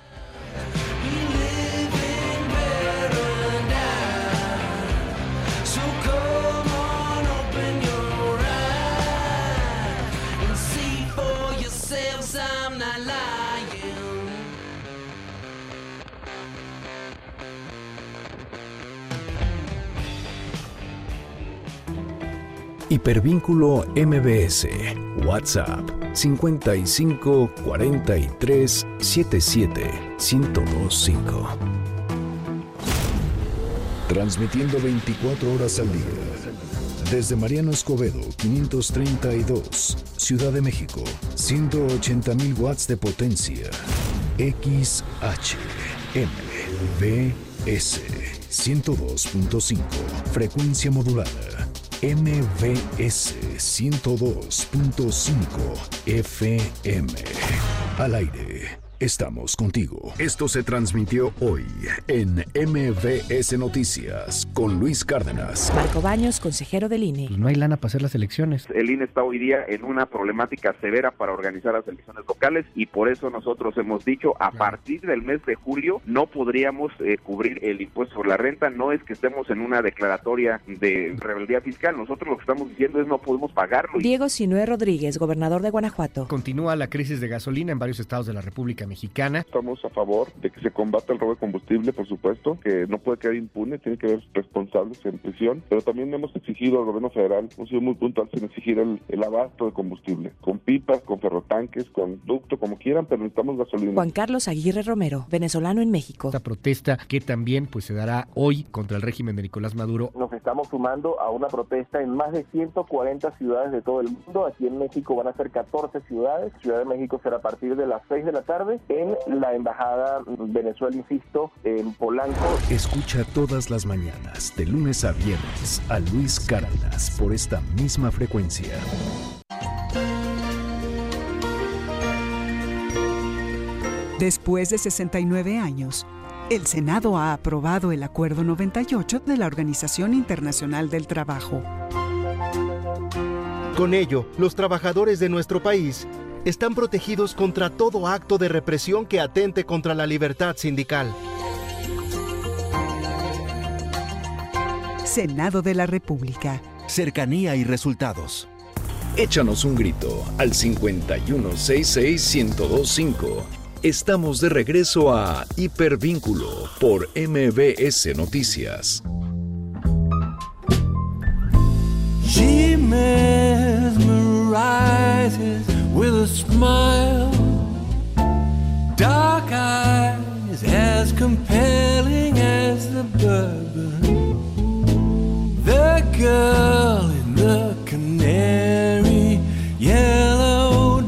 Hipervínculo M B S, WhatsApp cincuenta y cinco cuarenta y tres setenta y siete ciento veinticinco. Transmitiendo veinticuatro horas al día. Desde Mariano Escobedo, quinientos treinta y dos, Ciudad de México, ciento ochenta mil watts de potencia. X H M B S ciento dos punto cinco, frecuencia modulada. M V S ciento dos punto cinco F M. Al aire. Estamos contigo. Esto se transmitió hoy en M V S Noticias con Luis Cárdenas. Marco Baños, consejero del I N E. No hay lana para hacer las elecciones. El I N E está hoy día en una problemática severa para organizar las elecciones locales y por eso nosotros hemos dicho a partir del mes de julio no podríamos eh, cubrir el impuesto sobre la renta. No es que estemos en una declaratoria de rebeldía fiscal. Nosotros lo que estamos diciendo es no podemos pagarlo. Diego Sinué Rodríguez, gobernador de Guanajuato. Continúa la crisis de gasolina en varios estados de la República Mexicana. Estamos a favor de que se combata el robo de combustible, por supuesto, que no puede quedar impune, tiene que haber responsables en prisión, pero también hemos exigido al gobierno federal, hemos sido muy puntuales en exigir el, el abasto de combustible, con pipas, con ferrotanques, con ducto, como quieran, pero necesitamos gasolina. Juan Carlos Aguirre Romero, venezolano en México. Esta protesta que también pues se dará hoy contra el régimen de Nicolás Maduro. Nos estamos sumando a una protesta en más de ciento cuarenta ciudades de todo el mundo. Aquí en México van a ser catorce ciudades. Ciudad de México será a partir de las seis de la tarde en la embajada Venezuela, insisto, en Polanco. Escucha todas las mañanas, de lunes a viernes, a Luis Cárdenas por esta misma frecuencia. Después de sesenta y nueve años, el Senado ha aprobado el Acuerdo noventa y ocho de la Organización Internacional del Trabajo. Con ello, los trabajadores de nuestro país están protegidos contra todo acto de represión que atente contra la libertad sindical. Senado de la República. Cercanía y resultados. Échanos un grito al cincuenta y uno sesenta y seis, ciento veinticinco. Estamos de regreso a Hipervínculo por M V S Noticias. She mesmerizes with a smile, dark eyes as compelling as the bourbon, the girl in the canary yellow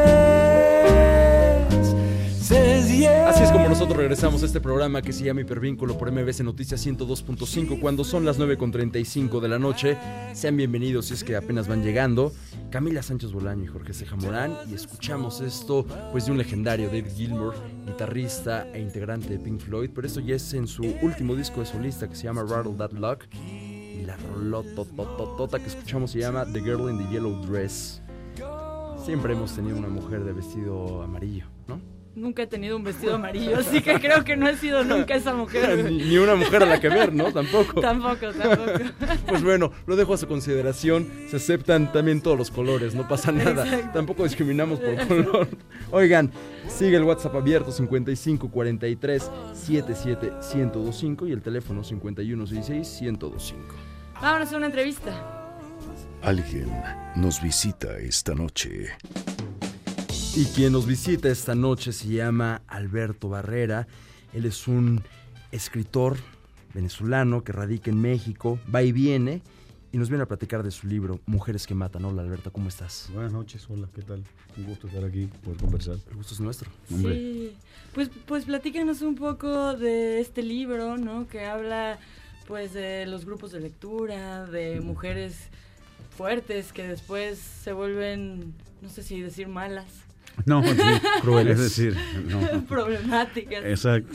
dress says yes. Así es como nosotros regresamos a este programa que se llama Hipervínculo por M V S Noticias ciento dos punto cinco cuando son las nueve con treinta y cinco de la noche. Sean bienvenidos si es que apenas van llegando. Camila Sánchez Bolaño y Jorge Ceja Morán, y escuchamos esto pues de un legendario David Gilmour, guitarrista e integrante de Pink Floyd, pero esto ya es en su último disco de solista que se llama Rattle That Luck, y la rolotototota que escuchamos se llama The Girl in the Yellow Dress. Siempre hemos tenido una mujer de vestido amarillo, ¿no? Nunca he tenido un vestido amarillo, así que creo que no he sido nunca esa mujer. Ni, ni una mujer a la que ver, ¿no? Tampoco. Tampoco, tampoco. Pues bueno, lo dejo a su consideración. Se aceptan también todos los colores, no pasa nada. Exacto. Tampoco discriminamos por color. Oigan, sigue el WhatsApp abierto cincuenta y cinco cuarenta y tres setenta y siete ciento veinticinco y el teléfono cincuenta y uno sesenta y seis ciento veinticinco. Vámonos a una entrevista. Alguien nos visita esta noche. Y quien nos visita esta noche se llama Alberto Barrera. Él es un escritor venezolano que radica en México, va y viene, y nos viene a platicar de su libro, Mujeres que Matan. Hola, Alberto, ¿cómo estás? Buenas noches, hola, ¿qué tal? Un gusto estar aquí, poder conversar. El gusto es nuestro. Hombre. Sí, pues, pues platícanos un poco de este libro, ¿no? Que habla, pues, de los grupos de lectura, de mujeres fuertes que después se vuelven, no sé si decir malas. No, sí, Crueles. es decir, no. Problemáticas. Exacto.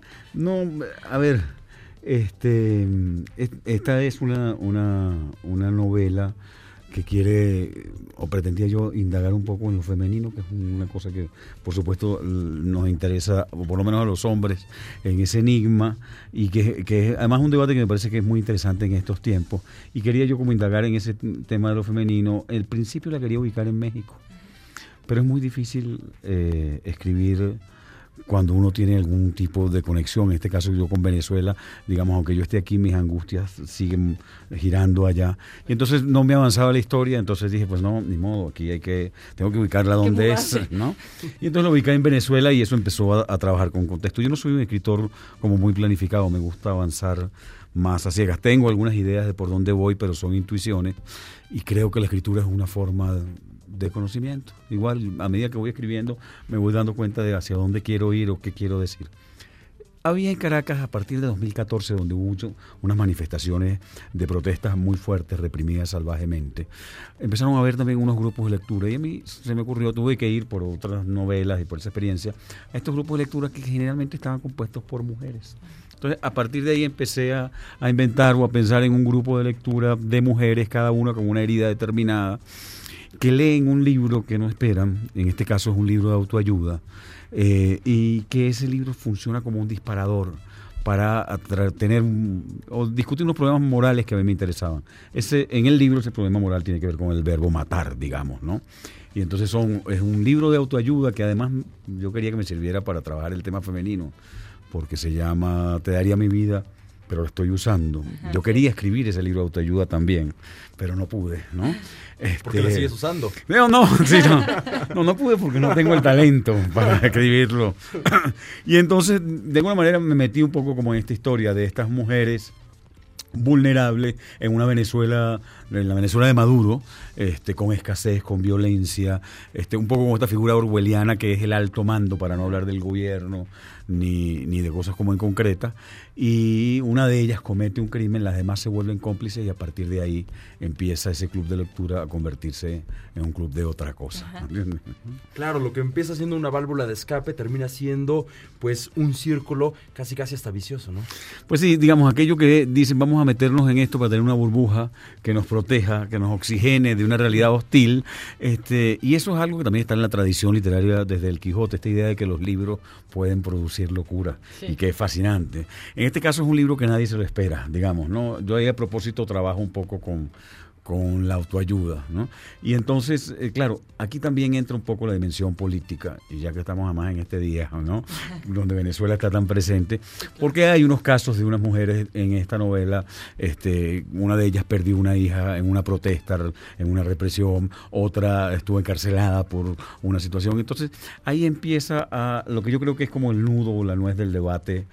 No, a ver, este, es- esta es una, una, una novela que quiere, o pretendía yo, indagar un poco en lo femenino, que es una cosa que, por supuesto, l- nos interesa, o por lo menos a los hombres, en ese enigma, y que, que es además un debate que me parece que es muy interesante en estos tiempos, y quería yo como indagar en ese t- tema de lo femenino. El principio la quería ubicar en México, pero es muy difícil eh, escribir cuando uno tiene algún tipo de conexión. En este caso yo con Venezuela, digamos, aunque yo esté aquí, mis angustias siguen girando allá. Y entonces no me avanzaba la historia, entonces dije, pues no, ni modo, aquí hay que, tengo que ubicarla donde es, ¿no? Y entonces lo ubicé en Venezuela y eso empezó a, a trabajar con contexto. Yo no soy un escritor como muy planificado, me gusta avanzar más a ciegas. Tengo algunas ideas de por dónde voy, pero son intuiciones, y creo que la escritura es una forma de, de conocimiento. Igual, a medida que voy escribiendo, me voy dando cuenta de hacia dónde quiero ir o qué quiero decir. Había en Caracas, a partir de dos mil catorce, donde hubo mucho- unas manifestaciones de protestas muy fuertes, reprimidas salvajemente, empezaron a haber también unos grupos de lectura, y a mí se me ocurrió, tuve que ir por otras novelas y por esa experiencia, a estos grupos de lectura que generalmente estaban compuestos por mujeres. Entonces, a partir de ahí empecé a, a inventar o a pensar en un grupo de lectura de mujeres, cada una con una herida determinada, que leen un libro que no esperan, en este caso es un libro de autoayuda, eh, y que ese libro funciona como un disparador para atra- tener un- o discutir unos problemas morales que a mí me interesaban. Ese, en el libro ese problema moral tiene que ver con el verbo matar, digamos, ¿no? Y entonces son, es un libro de autoayuda que además yo quería que me sirviera para trabajar el tema femenino, porque se llama Te daría mi vida, pero lo estoy usando. Ajá, Yo sí. quería escribir ese libro de autoayuda también, pero no pude, ¿no? Porque Este, la sigues usando. No, no, sí, no, no, no pude porque no tengo el talento para escribirlo. Y entonces, de alguna manera, me metí un poco como en esta historia de estas mujeres vulnerables en una Venezuela, en la Venezuela de Maduro, este, con escasez, con violencia, este, un poco como esta figura orwelliana que es el alto mando, para no hablar del gobierno ni, ni de cosas como en concreta, y una de ellas comete un crimen, las demás se vuelven cómplices, y a partir de ahí empieza ese club de lectura a convertirse en un club de otra cosa. Ajá. Claro, lo que empieza siendo una válvula de escape termina siendo pues un círculo casi casi hasta vicioso, ¿no? Pues sí, digamos, aquello que dicen vamos a meternos en esto para tener una burbuja que nos proteja, que nos oxigene de una realidad hostil, este, y eso es algo que también está en la tradición literaria desde el Quijote, esta idea de que los libros pueden producir locura, Sí. y que es fascinante. En este caso es un libro que nadie se lo espera, digamos, ¿no? Yo ahí a propósito trabajo un poco con con la autoayuda, ¿no? Y entonces, eh, claro, aquí también entra un poco la dimensión política, y ya que estamos además en este día, ¿no? Donde Venezuela está tan presente, porque hay unos casos de unas mujeres en esta novela, este, una de ellas perdió una hija en una protesta, en una represión, otra estuvo encarcelada por una situación. Entonces, ahí empieza a lo que yo creo que es como el nudo o la nuez del debate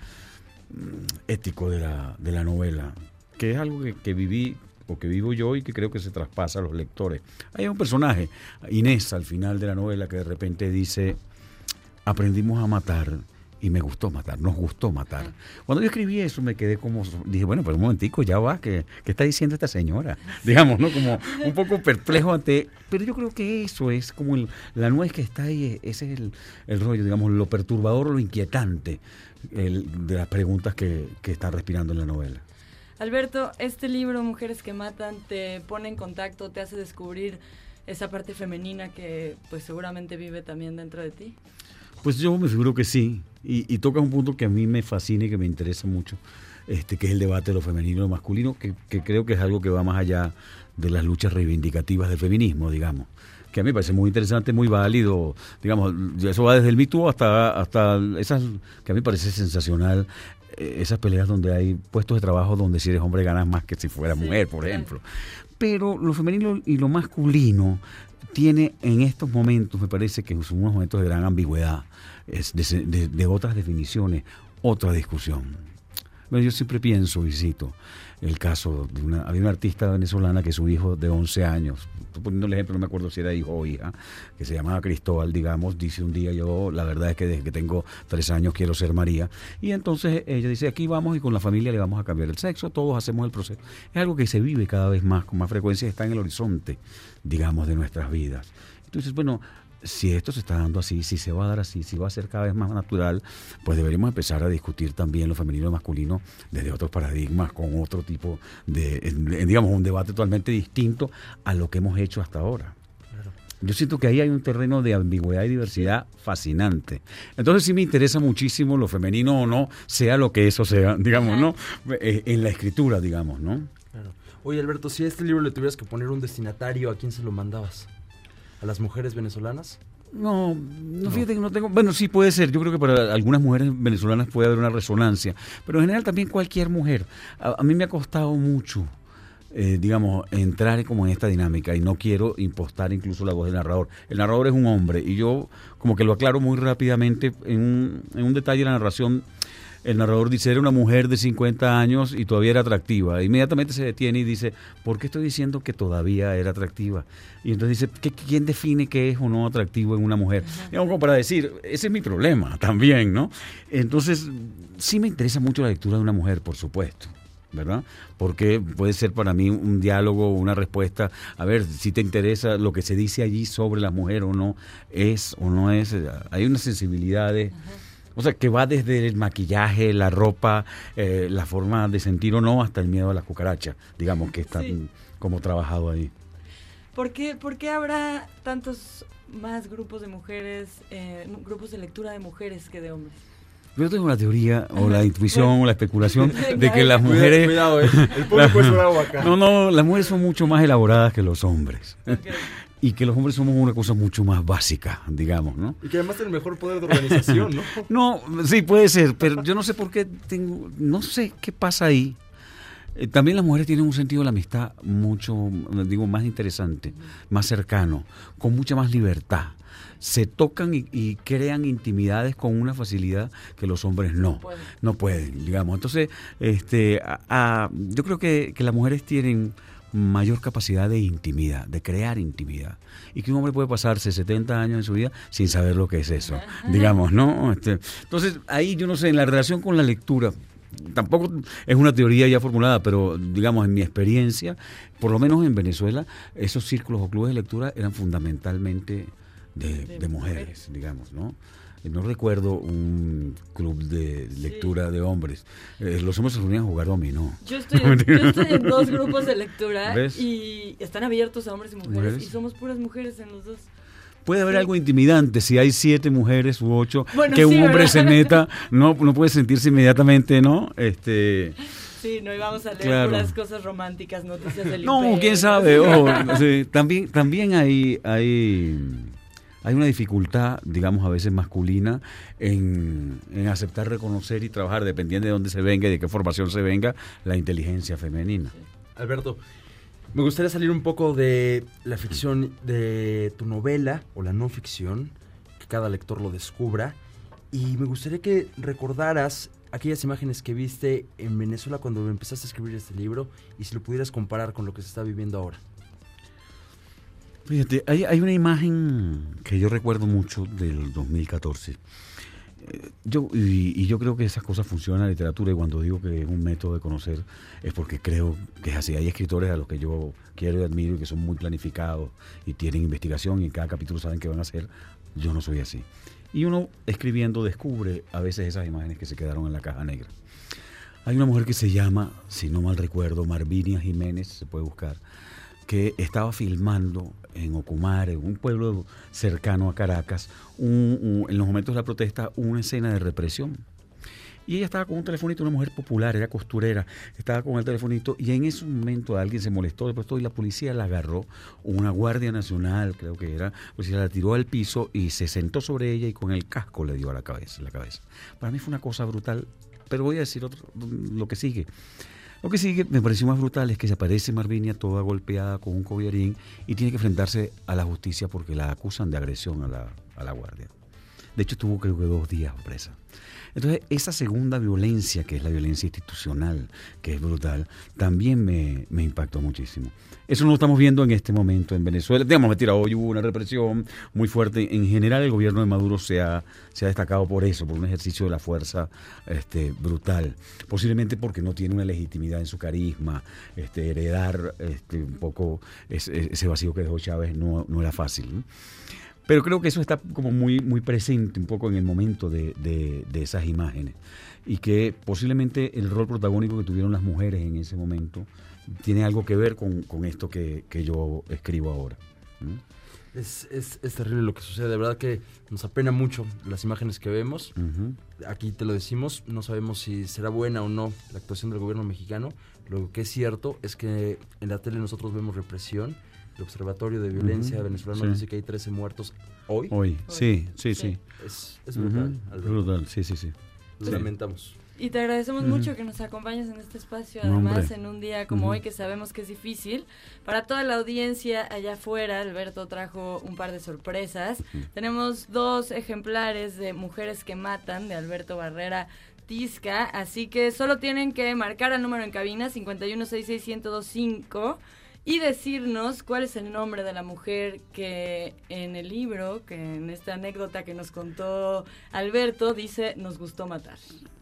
mm, ético de la, de la novela, que es algo que, que viví o que vivo yo y que creo que se traspasa a los lectores. Hay un personaje, Inés, al final de la novela, que de repente dice, aprendimos a matar y me gustó matar, nos gustó matar. Cuando yo escribí eso me quedé como, dije, bueno, pero un momentico, ya va, ¿qué, qué está diciendo esta señora? Digamos, ¿no? Como un poco perplejo ante, pero yo creo que eso es como el, la nuez que está ahí, ese es el, el rollo, digamos, lo perturbador, lo inquietante el, de las preguntas que, que está respirando en la novela. Alberto, este libro, Mujeres que Matan, te pone en contacto, te hace descubrir esa parte femenina que pues seguramente vive también dentro de ti. Pues yo me figuro que sí, y, y toca un punto que a mí me fascina y que me interesa mucho, este, que es el debate de lo femenino y lo masculino, que, que creo que es algo que va más allá de las luchas reivindicativas del feminismo, digamos, que a mí me parece muy interesante, muy válido, digamos, eso va desde el Me Too hasta, hasta esas, que a mí me parece sensacional, esas peleas donde hay puestos de trabajo donde si eres hombre ganas más que si fuera mujer, por ejemplo. Pero lo femenino y lo masculino tiene en estos momentos, me parece que son unos momentos de gran ambigüedad, es de, de, de otras definiciones, otra discusión. Bueno, yo siempre pienso y cito, el caso de una, había una artista venezolana que su hijo de once años, estoy poniendo el ejemplo, no me acuerdo si era hijo o hija, que se llamaba Cristóbal, digamos, dice un día, yo la verdad es que desde que tengo tres años quiero ser María, y entonces ella dice, aquí vamos y con la familia le vamos a cambiar el sexo, todos hacemos el proceso. Es algo que se vive cada vez más, con más frecuencia, está en el horizonte, digamos, de nuestras vidas. Entonces, bueno, si esto se está dando así, si se va a dar así, si va a ser cada vez más natural, pues deberíamos empezar a discutir también lo femenino y lo masculino desde otros paradigmas, con otro tipo de, digamos, un debate totalmente distinto a lo que hemos hecho hasta ahora. Claro. Yo siento que ahí hay un terreno de ambigüedad y diversidad fascinante. Entonces sí me interesa muchísimo lo femenino o no, sea lo que eso sea, digamos, ¿no? En la escritura, digamos, ¿no? Claro. Oye, Alberto, si a este libro le tuvieras que poner un destinatario, ¿a quién se lo mandabas? ¿A las mujeres venezolanas? No, no, fíjate que no tengo... Bueno, sí puede ser. Yo creo que para algunas mujeres venezolanas puede haber una resonancia. Pero en general también cualquier mujer. A, a mí me ha costado mucho, eh, digamos, entrar como en esta dinámica. Y no quiero impostar incluso la voz del narrador. El narrador es un hombre. Y yo como que lo aclaro muy rápidamente en un, en un detalle de la narración. El narrador dice, era una mujer de cincuenta años y todavía era atractiva. Inmediatamente se detiene y dice, ¿por qué estoy diciendo que todavía era atractiva? Y entonces dice, ¿qué, ¿quién define qué es o no atractivo en una mujer? Uh-huh. Digamos, como para decir, ese es mi problema también, ¿no? Entonces, sí me interesa mucho la lectura de una mujer, por supuesto, ¿verdad? Porque puede ser para mí un diálogo, una respuesta, a ver, si te interesa lo que se dice allí sobre la mujer o no, es o no es, hay unas sensibilidades... Uh-huh. O sea, que va desde el maquillaje, la ropa, eh, la forma de sentir o no, hasta el miedo a la cucaracha, digamos, que está sí. como trabajado ahí. ¿Por qué, ¿Por qué habrá tantos más grupos de mujeres, eh, grupos de lectura de mujeres que de hombres? Yo tengo la teoría, o la intuición, o la especulación de que las mujeres... Cuidado, cuidado eh. el público es bravo acá. No, no, las mujeres son mucho más elaboradas que los hombres. Okay. Y que los hombres somos una cosa mucho más básica, digamos, ¿no? Y que además tienen el mejor poder de organización, ¿no? No, sí, puede ser, pero yo no sé por qué tengo... No sé qué pasa ahí. Eh, también las mujeres tienen un sentido de la amistad mucho, digo, más interesante, más cercano, con mucha más libertad. Se tocan y, y crean intimidades con una facilidad que los hombres no, no pueden, no pueden digamos. Entonces, este, a, a, yo creo que, que las mujeres tienen mayor capacidad de intimidad, de crear intimidad. Y que un hombre puede pasarse setenta años en su vida sin saber lo que es eso, digamos, ¿no? Este, entonces, ahí yo no sé, en la relación con la lectura, tampoco es una teoría ya formulada, pero digamos, en mi experiencia, por lo menos en Venezuela, esos círculos o clubes de lectura eran fundamentalmente de, de, de mujeres, digamos, ¿no? No recuerdo un club de lectura sí. de hombres. Eh, los hombres se reunían a jugar dominó. Yo estoy, en, yo estoy en dos grupos de lectura. ¿Ves? Y están abiertos a hombres y mujeres, ¿Mujeres? Y somos puras mujeres en los dos. Puede haber sí. algo intimidante si hay siete mujeres u ocho, bueno, que sí, un hombre ¿verdad? se meta, no, no puede sentirse inmediatamente, ¿no? Este... Sí, no íbamos a leer claro. puras cosas románticas, noticias del No, imperio. quién sabe. Ojo, sí, también, también hay... hay Hay una dificultad, digamos, a veces masculina en, en aceptar, reconocer y trabajar, dependiendo de dónde se venga y de qué formación se venga, la inteligencia femenina. Sí. Alberto, me gustaría salir un poco de la ficción de tu novela o la no ficción, que cada lector lo descubra, y me gustaría que recordaras aquellas imágenes que viste en Venezuela cuando empezaste a escribir este libro y si lo pudieras comparar con lo que se está viviendo ahora. Fíjate, hay, hay una imagen que yo recuerdo mucho del dos mil catorce. Eh, yo y, y yo creo que esas cosas funcionan en la literatura, y cuando digo que es un método de conocer es porque creo que es así. Hay escritores a los que yo quiero y admiro y que son muy planificados y tienen investigación y en cada capítulo saben qué van a hacer. Yo no soy así. Y uno escribiendo descubre a veces esas imágenes que se quedaron en la caja negra. Hay una mujer que se llama, si no mal recuerdo, Marvinia Jiménez, se puede buscar, que estaba filmando en Ocumare, un pueblo cercano a Caracas, un, un, en los momentos de la protesta, una escena de represión. Y ella estaba con un telefonito, una mujer popular, era costurera, estaba con el telefonito, y en ese momento alguien se molestó, después todo, y la policía la agarró, una guardia nacional, creo que era, pues la tiró al piso y se sentó sobre ella y con el casco le dio a la cabeza, la cabeza. Para mí fue una cosa brutal, pero voy a decir otro, lo que sigue. Lo que sigue me pareció más brutal es que se aparece Marvinia toda golpeada con un collarín y tiene que enfrentarse a la justicia porque la acusan de agresión a la, a la guardia. De hecho, estuvo creo que dos días presa. Entonces, esa segunda violencia, que es la violencia institucional, que es brutal, también me, me impactó muchísimo. Eso no lo estamos viendo en este momento en Venezuela. Digamos, mentira, hoy hubo una represión muy fuerte. En general, el gobierno de Maduro se ha, se ha destacado por eso, por un ejercicio de la fuerza este, brutal. Posiblemente porque no tiene una legitimidad en su carisma. Este, heredar este, un poco ese, ese vacío que dejó Chávez no, no era fácil, ¿no? Pero creo que eso está como muy, muy presente un poco en el momento de, de, de esas imágenes. Y que posiblemente el rol protagónico que tuvieron las mujeres en ese momento tiene algo que ver con, con esto que, que yo escribo ahora. ¿Mm? Es, es, es terrible lo que sucede, de verdad que nos apena mucho las imágenes que vemos. Uh-huh. Aquí te lo decimos, no sabemos si será buena o no la actuación del gobierno mexicano. Lo que es cierto es que en la tele nosotros vemos represión. El Observatorio de Violencia uh-huh. venezolano sí. dice que hay trece muertos hoy. Hoy, sí, sí, sí. sí. Es, es brutal. Uh-huh. Brutal, sí, sí, sí. Lo sí. lamentamos. Y te agradecemos uh-huh. mucho que nos acompañes en este espacio, además Hombre. en un día como uh-huh. hoy que sabemos que es difícil. Para toda la audiencia allá afuera, Alberto trajo un par de sorpresas. Uh-huh. Tenemos dos ejemplares de Mujeres que Matan, de Alberto Barrera Tisca, así que solo tienen que marcar el número en cabina cincuenta y uno sesenta y seis, ciento veinticinco y decirnos cuál es el nombre de la mujer que en el libro, que en esta anécdota que nos contó Alberto, dice, nos gustó matar.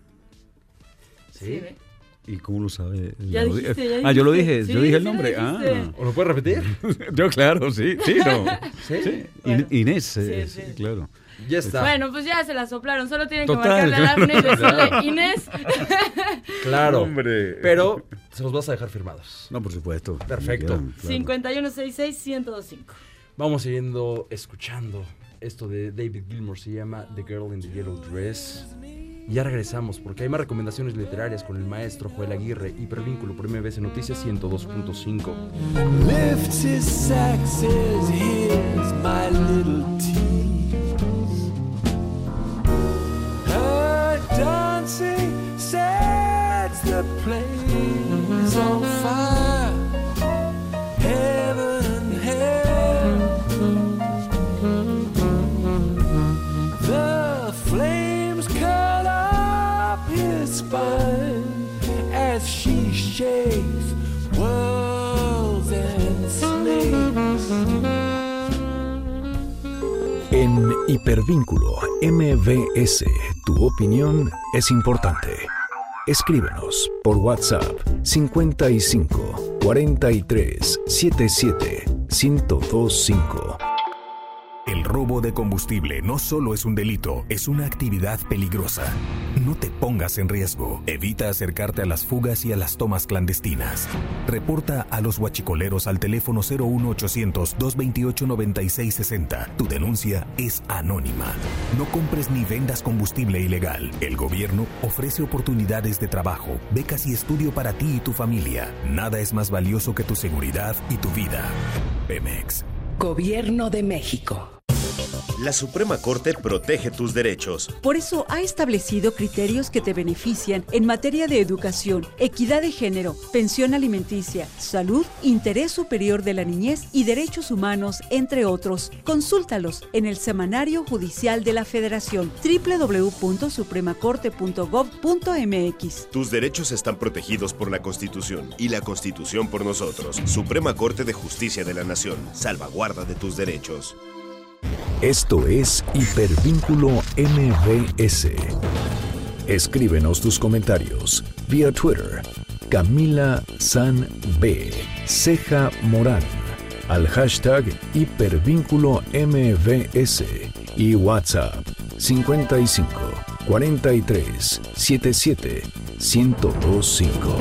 ¿Sí? ¿Sí? ¿Y cómo lo sabe? Ya lo dijiste, ya dijiste. Ah, yo lo dije, sí, yo dije el sí nombre. Ah. ¿O lo puedes repetir? Yo, claro, sí, sí, no. ¿Sí? sí. Bueno. Inés, Sí, eh, sí. sí, claro. Ya está. Bueno, pues ya se la soplaron, solo tienen Total, que marcarle a Dafne y decirle, Inés. Claro, hombre. Pero se los vas a dejar firmados. No, por supuesto. Perfecto. Claro, claro. cincuenta y uno sesenta y seis, ciento veinticinco. Vamos siguiendo escuchando esto de David Gilmour, se llama The Girl in the Yellow Dress. Y ya regresamos porque hay más recomendaciones literarias con el maestro Joel Aguirre, Hipervínculo por M V S Noticias ciento dos punto cinco. Lifts his sack, says, here's my little tease. Her dancing sets the place on fire. Heaven, hell. The flames cut up his spine as she shakes worlds and snakes. En Hipervínculo M V S, tu opinión es importante. Escríbenos por WhatsApp cincuenta y cinco, cuarenta y tres, setenta y siete, ciento veinticinco. El robo de combustible no solo es un delito, es una actividad peligrosa. No te pongas en riesgo. Evita acercarte a las fugas y a las tomas clandestinas. Reporta a los huachicoleros al teléfono cero uno ochocientos, doscientos veintiocho, noventa y seis sesenta. Tu denuncia es anónima. No compres ni vendas combustible ilegal. El gobierno ofrece oportunidades de trabajo, becas y estudio para ti y tu familia. Nada es más valioso que tu seguridad y tu vida. Pemex. Gobierno de México. La Suprema Corte protege tus derechos. Por eso ha establecido criterios que te benefician en materia de educación, equidad de género, pensión alimenticia, salud, interés superior de la niñez y derechos humanos, entre otros. Consúltalos en el Semanario Judicial de la Federación, doble u doble u doble u punto suprema corte punto gov punto m x. Tus derechos están protegidos por la Constitución y la Constitución por nosotros. Suprema Corte de Justicia de la Nación. Salvaguarda de tus derechos. Esto es Hipervínculo M V S. Escríbenos tus comentarios vía Twitter. Camila San B. Ceja Morán. Al hashtag Hipervínculo M V S. Y WhatsApp cincuenta y cinco, cuarenta y tres, setenta y siete, ciento veinticinco.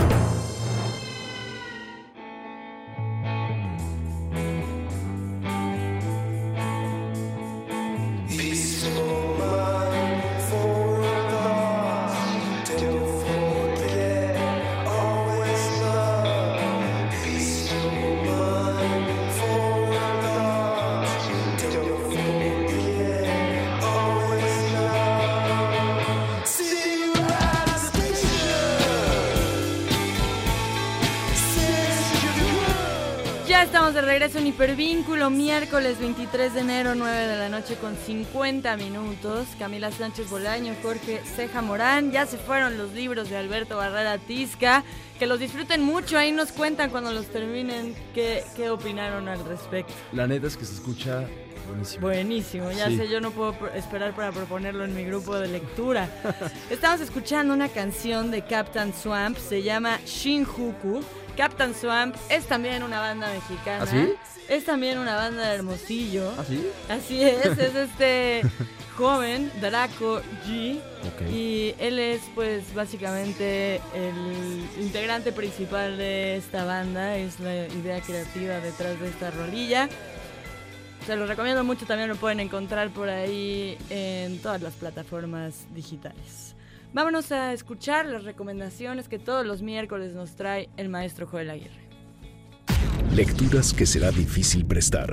estamos de regreso en Hipervínculo, miércoles veintitrés de enero, nueve de la noche con cincuenta minutos. Camila Sánchez Bolaño, Jorge Ceja Morán. Ya se fueron los libros de Alberto Barrera Tisca. Que los disfruten mucho, ahí nos cuentan cuando los terminen qué, qué opinaron al respecto. La neta es que se escucha buenísimo. Buenísimo, ya Sí. sé, yo no puedo pr- esperar para proponerlo en mi grupo de lectura. Estamos escuchando una canción de Captain Swamp, se llama Shinjuku. Captain Swamp es también una banda mexicana. ¿Ah, sí? Es también una banda de Hermosillo. ¿Ah, sí? Así es, es este joven, Draco G. Ok. Y él es pues básicamente el integrante principal de esta banda, es la idea creativa detrás de esta rolilla. Se los recomiendo mucho, también lo pueden encontrar por ahí en todas las plataformas digitales. Vámonos a escuchar las recomendaciones que todos los miércoles nos trae el maestro Joel Aguirre. Lecturas que será difícil prestar.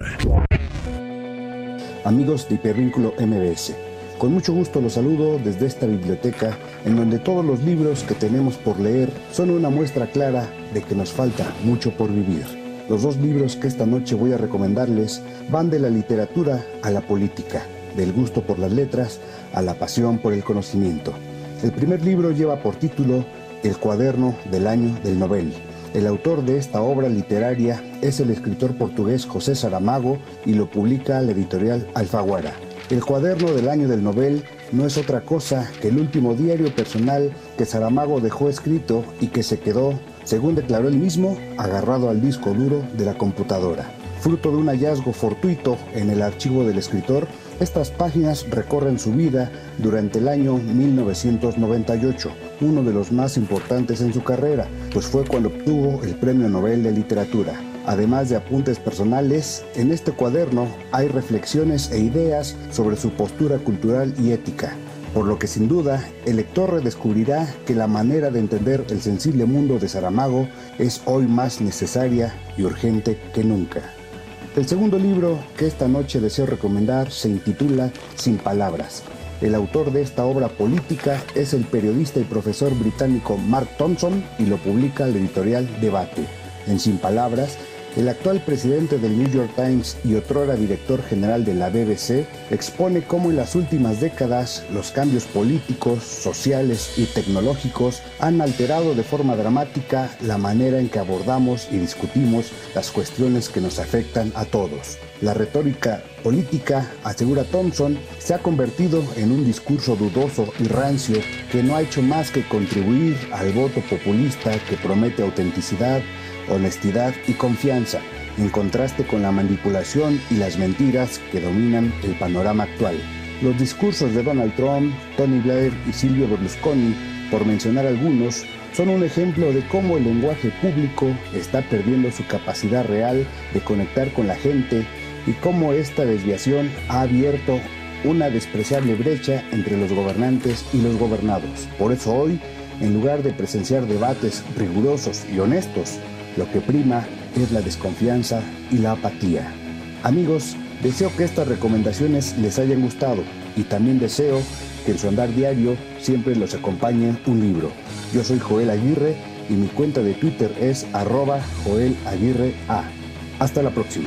Amigos de Hipervínculo M B S, con mucho gusto los saludo desde esta biblioteca en donde todos los libros que tenemos por leer son una muestra clara de que nos falta mucho por vivir. Los dos libros que esta noche voy a recomendarles van de la literatura a la política, del gusto por las letras a la pasión por el conocimiento. El primer libro lleva por título El cuaderno del año del Nobel. El autor de esta obra literaria es el escritor portugués José Saramago y lo publica la editorial Alfaguara. El cuaderno del año del Nobel no es otra cosa que el último diario personal que Saramago dejó escrito y que se quedó, según declaró él mismo, agarrado al disco duro de la computadora. Fruto de un hallazgo fortuito en el archivo del escritor, estas páginas recorren su vida durante el año mil novecientos noventa y ocho, uno de los más importantes en su carrera, pues fue cuando obtuvo el Premio Nobel de Literatura. Además de apuntes personales, en este cuaderno hay reflexiones e ideas sobre su postura cultural y ética, por lo que sin duda el lector redescubrirá que la manera de entender el sensible mundo de Saramago es hoy más necesaria y urgente que nunca. El segundo libro que esta noche deseo recomendar se intitula Sin Palabras. El autor de esta obra política es el periodista y profesor británico Mark Thompson y lo publica la editorial Debate. En Sin Palabras, el actual presidente del New York Times y otrora director general de la B B C expone cómo en las últimas décadas los cambios políticos, sociales y tecnológicos han alterado de forma dramática la manera en que abordamos y discutimos las cuestiones que nos afectan a todos. La retórica política, asegura Thompson, se ha convertido en un discurso dudoso y rancio que no ha hecho más que contribuir al voto populista que promete autenticidad, honestidad y confianza, en contraste con la manipulación y las mentiras que dominan el panorama actual. Los discursos de Donald Trump, Tony Blair y Silvio Berlusconi, por mencionar algunos, son un ejemplo de cómo el lenguaje público está perdiendo su capacidad real de conectar con la gente y cómo esta desviación ha abierto una despreciable brecha entre los gobernantes y los gobernados. Por eso hoy, en lugar de presenciar debates rigurosos y honestos, lo que prima es la desconfianza y la apatía. Amigos, deseo que estas recomendaciones les hayan gustado y también deseo que en su andar diario siempre los acompañe un libro. Yo soy Joel Aguirre y mi cuenta de Twitter es arroba Joel Aguirre A. Hasta la próxima.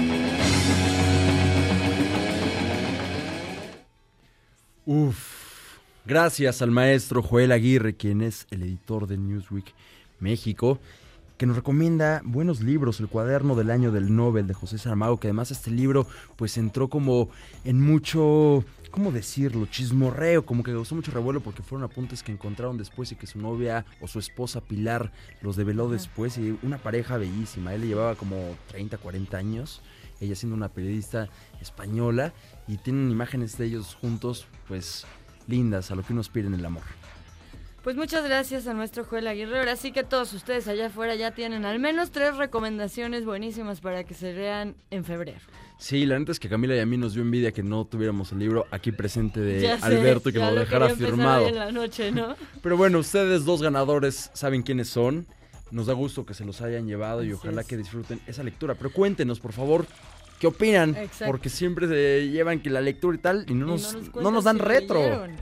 Uf, gracias al maestro Joel Aguirre, quien es el editor de Newsweek México, que nos recomienda buenos libros, El cuaderno del año del Nobel de José Saramago, que además este libro pues entró como en mucho, ¿cómo decirlo?, chismorreo, como que causó mucho revuelo porque fueron apuntes que encontraron después y que su novia o su esposa Pilar los develó después, y una pareja bellísima. Él le llevaba como treinta, cuarenta años, ella siendo una periodista española, y tienen imágenes de ellos juntos pues lindas, a lo que uno aspira en el amor. Pues muchas gracias a nuestro Joel Aguirre. Ahora sí que todos ustedes allá afuera ya tienen al menos tres recomendaciones buenísimas para que se lean en febrero. Sí, la neta es que Camila y a mí nos dio envidia que no tuviéramos el libro aquí presente de Ya sé, Alberto y que ya nos lo dejara quería empezar firmado. hoy en la noche, ¿no? Pero bueno, ustedes dos ganadores saben quiénes son. Nos da gusto que se los hayan llevado y Así ojalá es. que disfruten esa lectura. Pero cuéntenos, por favor, ¿qué opinan? Exacto. Porque siempre se llevan que la lectura y tal y no Y nos, no nos no cuentan nos dan si retro. leyeron.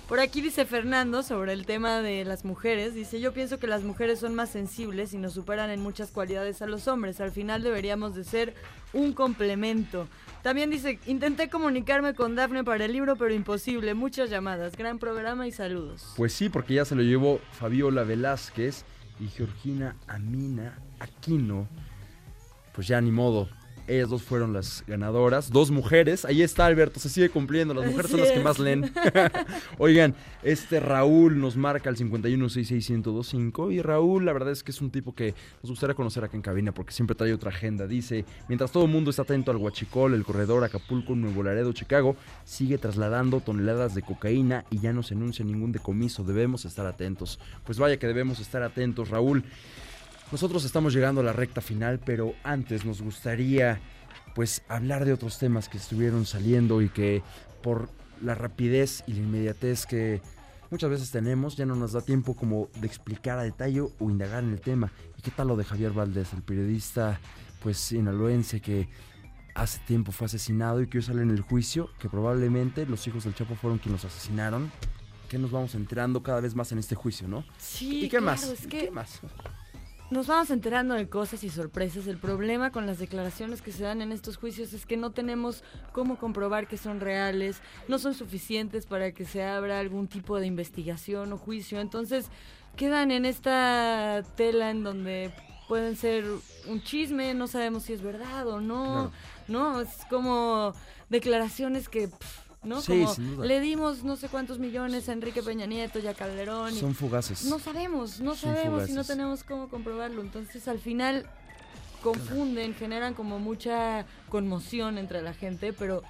Por aquí dice Fernando sobre el tema de las mujeres, dice, yo pienso que las mujeres son más sensibles y nos superan en muchas cualidades a los hombres, al final deberíamos de ser un complemento. También dice, intenté comunicarme con Dafne para el libro, pero imposible, muchas llamadas, gran programa y saludos. Pues sí, porque ya se lo llevó Fabiola Velázquez y Georgina Amina Aquino. Pues ya ni modo. Ellas dos fueron las ganadoras, dos mujeres, ahí está Alberto, se sigue cumpliendo, las mujeres son las que más leen. Oigan, este Raúl nos marca el cincuenta y uno sesenta y seis ciento veinticinco y Raúl la verdad es que es un tipo que nos gustaría conocer acá en cabina porque siempre trae otra agenda, dice, mientras todo el mundo está atento al Huachicol, el Corredor, Acapulco, Nuevo Laredo, Chicago, sigue trasladando toneladas de cocaína y ya no se anuncia ningún decomiso, debemos estar atentos. Pues vaya que debemos estar atentos, Raúl. Nosotros estamos llegando a la recta final, pero antes nos gustaría pues hablar de otros temas que estuvieron saliendo y que por la rapidez y la inmediatez que muchas veces tenemos ya no nos da tiempo como de explicar a detalle o indagar en el tema. ¿Y qué tal lo de Javier Valdés, el periodista pues sinaloense que hace tiempo fue asesinado y que hoy sale en el juicio, que probablemente los hijos del Chapo fueron quienes los asesinaron? Que nos vamos enterando cada vez más en este juicio, ¿no? Sí, ¿Y qué claro, más? es que ¿Qué más? nos vamos enterando de cosas y sorpresas. El problema con las declaraciones que se dan en estos juicios es que no tenemos cómo comprobar que son reales, no son suficientes para que se abra algún tipo de investigación o juicio. Entonces quedan en esta tela en donde pueden ser un chisme, no sabemos si es verdad o no, claro. No, es como declaraciones que... Pff, ¿no? Sí, como sin duda. Le dimos no sé cuántos millones a Enrique Peña Nieto y a Calderón. Son fugaces. No sabemos, no Son sabemos fugaces. y no tenemos cómo comprobarlo. Entonces al final confunden, generan como mucha conmoción entre la gente, pero...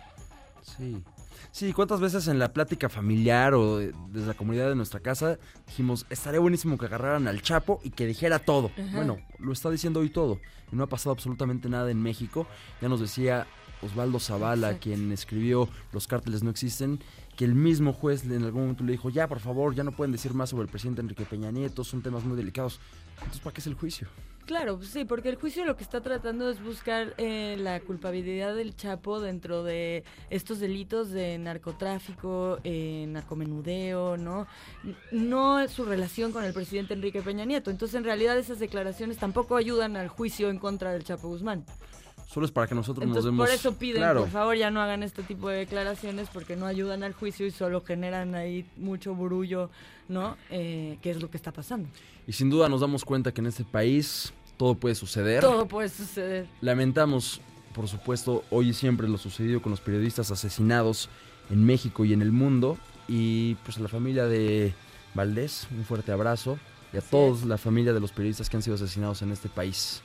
Sí. Sí, ¿cuántas veces en la plática familiar o de- desde la comunidad de nuestra casa dijimos, estaría buenísimo que agarraran al Chapo y que dijera todo? Ajá. Bueno, lo está diciendo hoy todo. Y no ha pasado absolutamente nada en México. Ya nos decía Osvaldo Zavala, Exacto. quien escribió Los cárteles no existen, que el mismo juez en algún momento le dijo, ya, por favor, ya no pueden decir más sobre el presidente Enrique Peña Nieto, son temas muy delicados. Entonces, ¿para qué es el juicio? Claro, sí, porque el juicio lo que está tratando es buscar eh, la culpabilidad del Chapo dentro de estos delitos de narcotráfico, eh, narcomenudeo, ¿no? N- No su relación con el presidente Enrique Peña Nieto. Entonces, en realidad, esas declaraciones tampoco ayudan al juicio en contra del Chapo Guzmán. Solo es para que nosotros Entonces, nos demos... por eso piden, Claro. por favor, ya no hagan este tipo de declaraciones porque no ayudan al juicio y solo generan ahí mucho burullo, ¿no? Eh, que es lo que está pasando. Y sin duda nos damos cuenta que en este país todo puede suceder. Todo puede suceder. Lamentamos, por supuesto, hoy y siempre lo sucedido con los periodistas asesinados en México y en el mundo. Y pues a la familia de Valdés, un fuerte abrazo. Y a toda la familia de los periodistas que han sido asesinados en este país.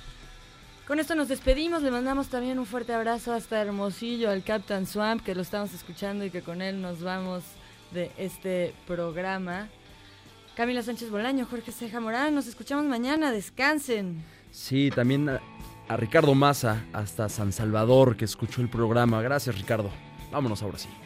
Con esto nos despedimos, le mandamos también un fuerte abrazo hasta Hermosillo al Captain Swamp, que lo estamos escuchando y que con él nos vamos de este programa. Camila Sánchez Bolaño, Jorge Ceja Morán, nos escuchamos mañana, descansen. Sí, también a, a Ricardo Maza, hasta San Salvador, que escuchó el programa. Gracias, Ricardo. Vámonos ahora sí.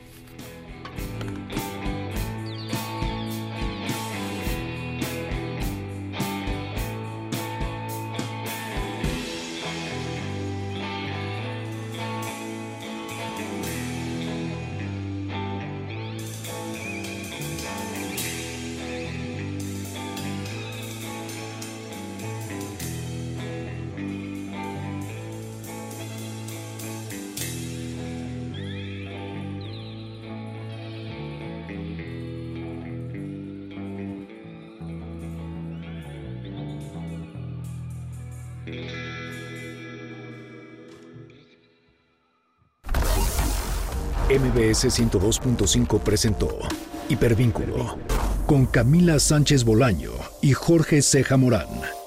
M B S ciento dos punto cinco presentó Hipervínculo con Camila Sánchez Bolaño y Jorge Ceja Morán.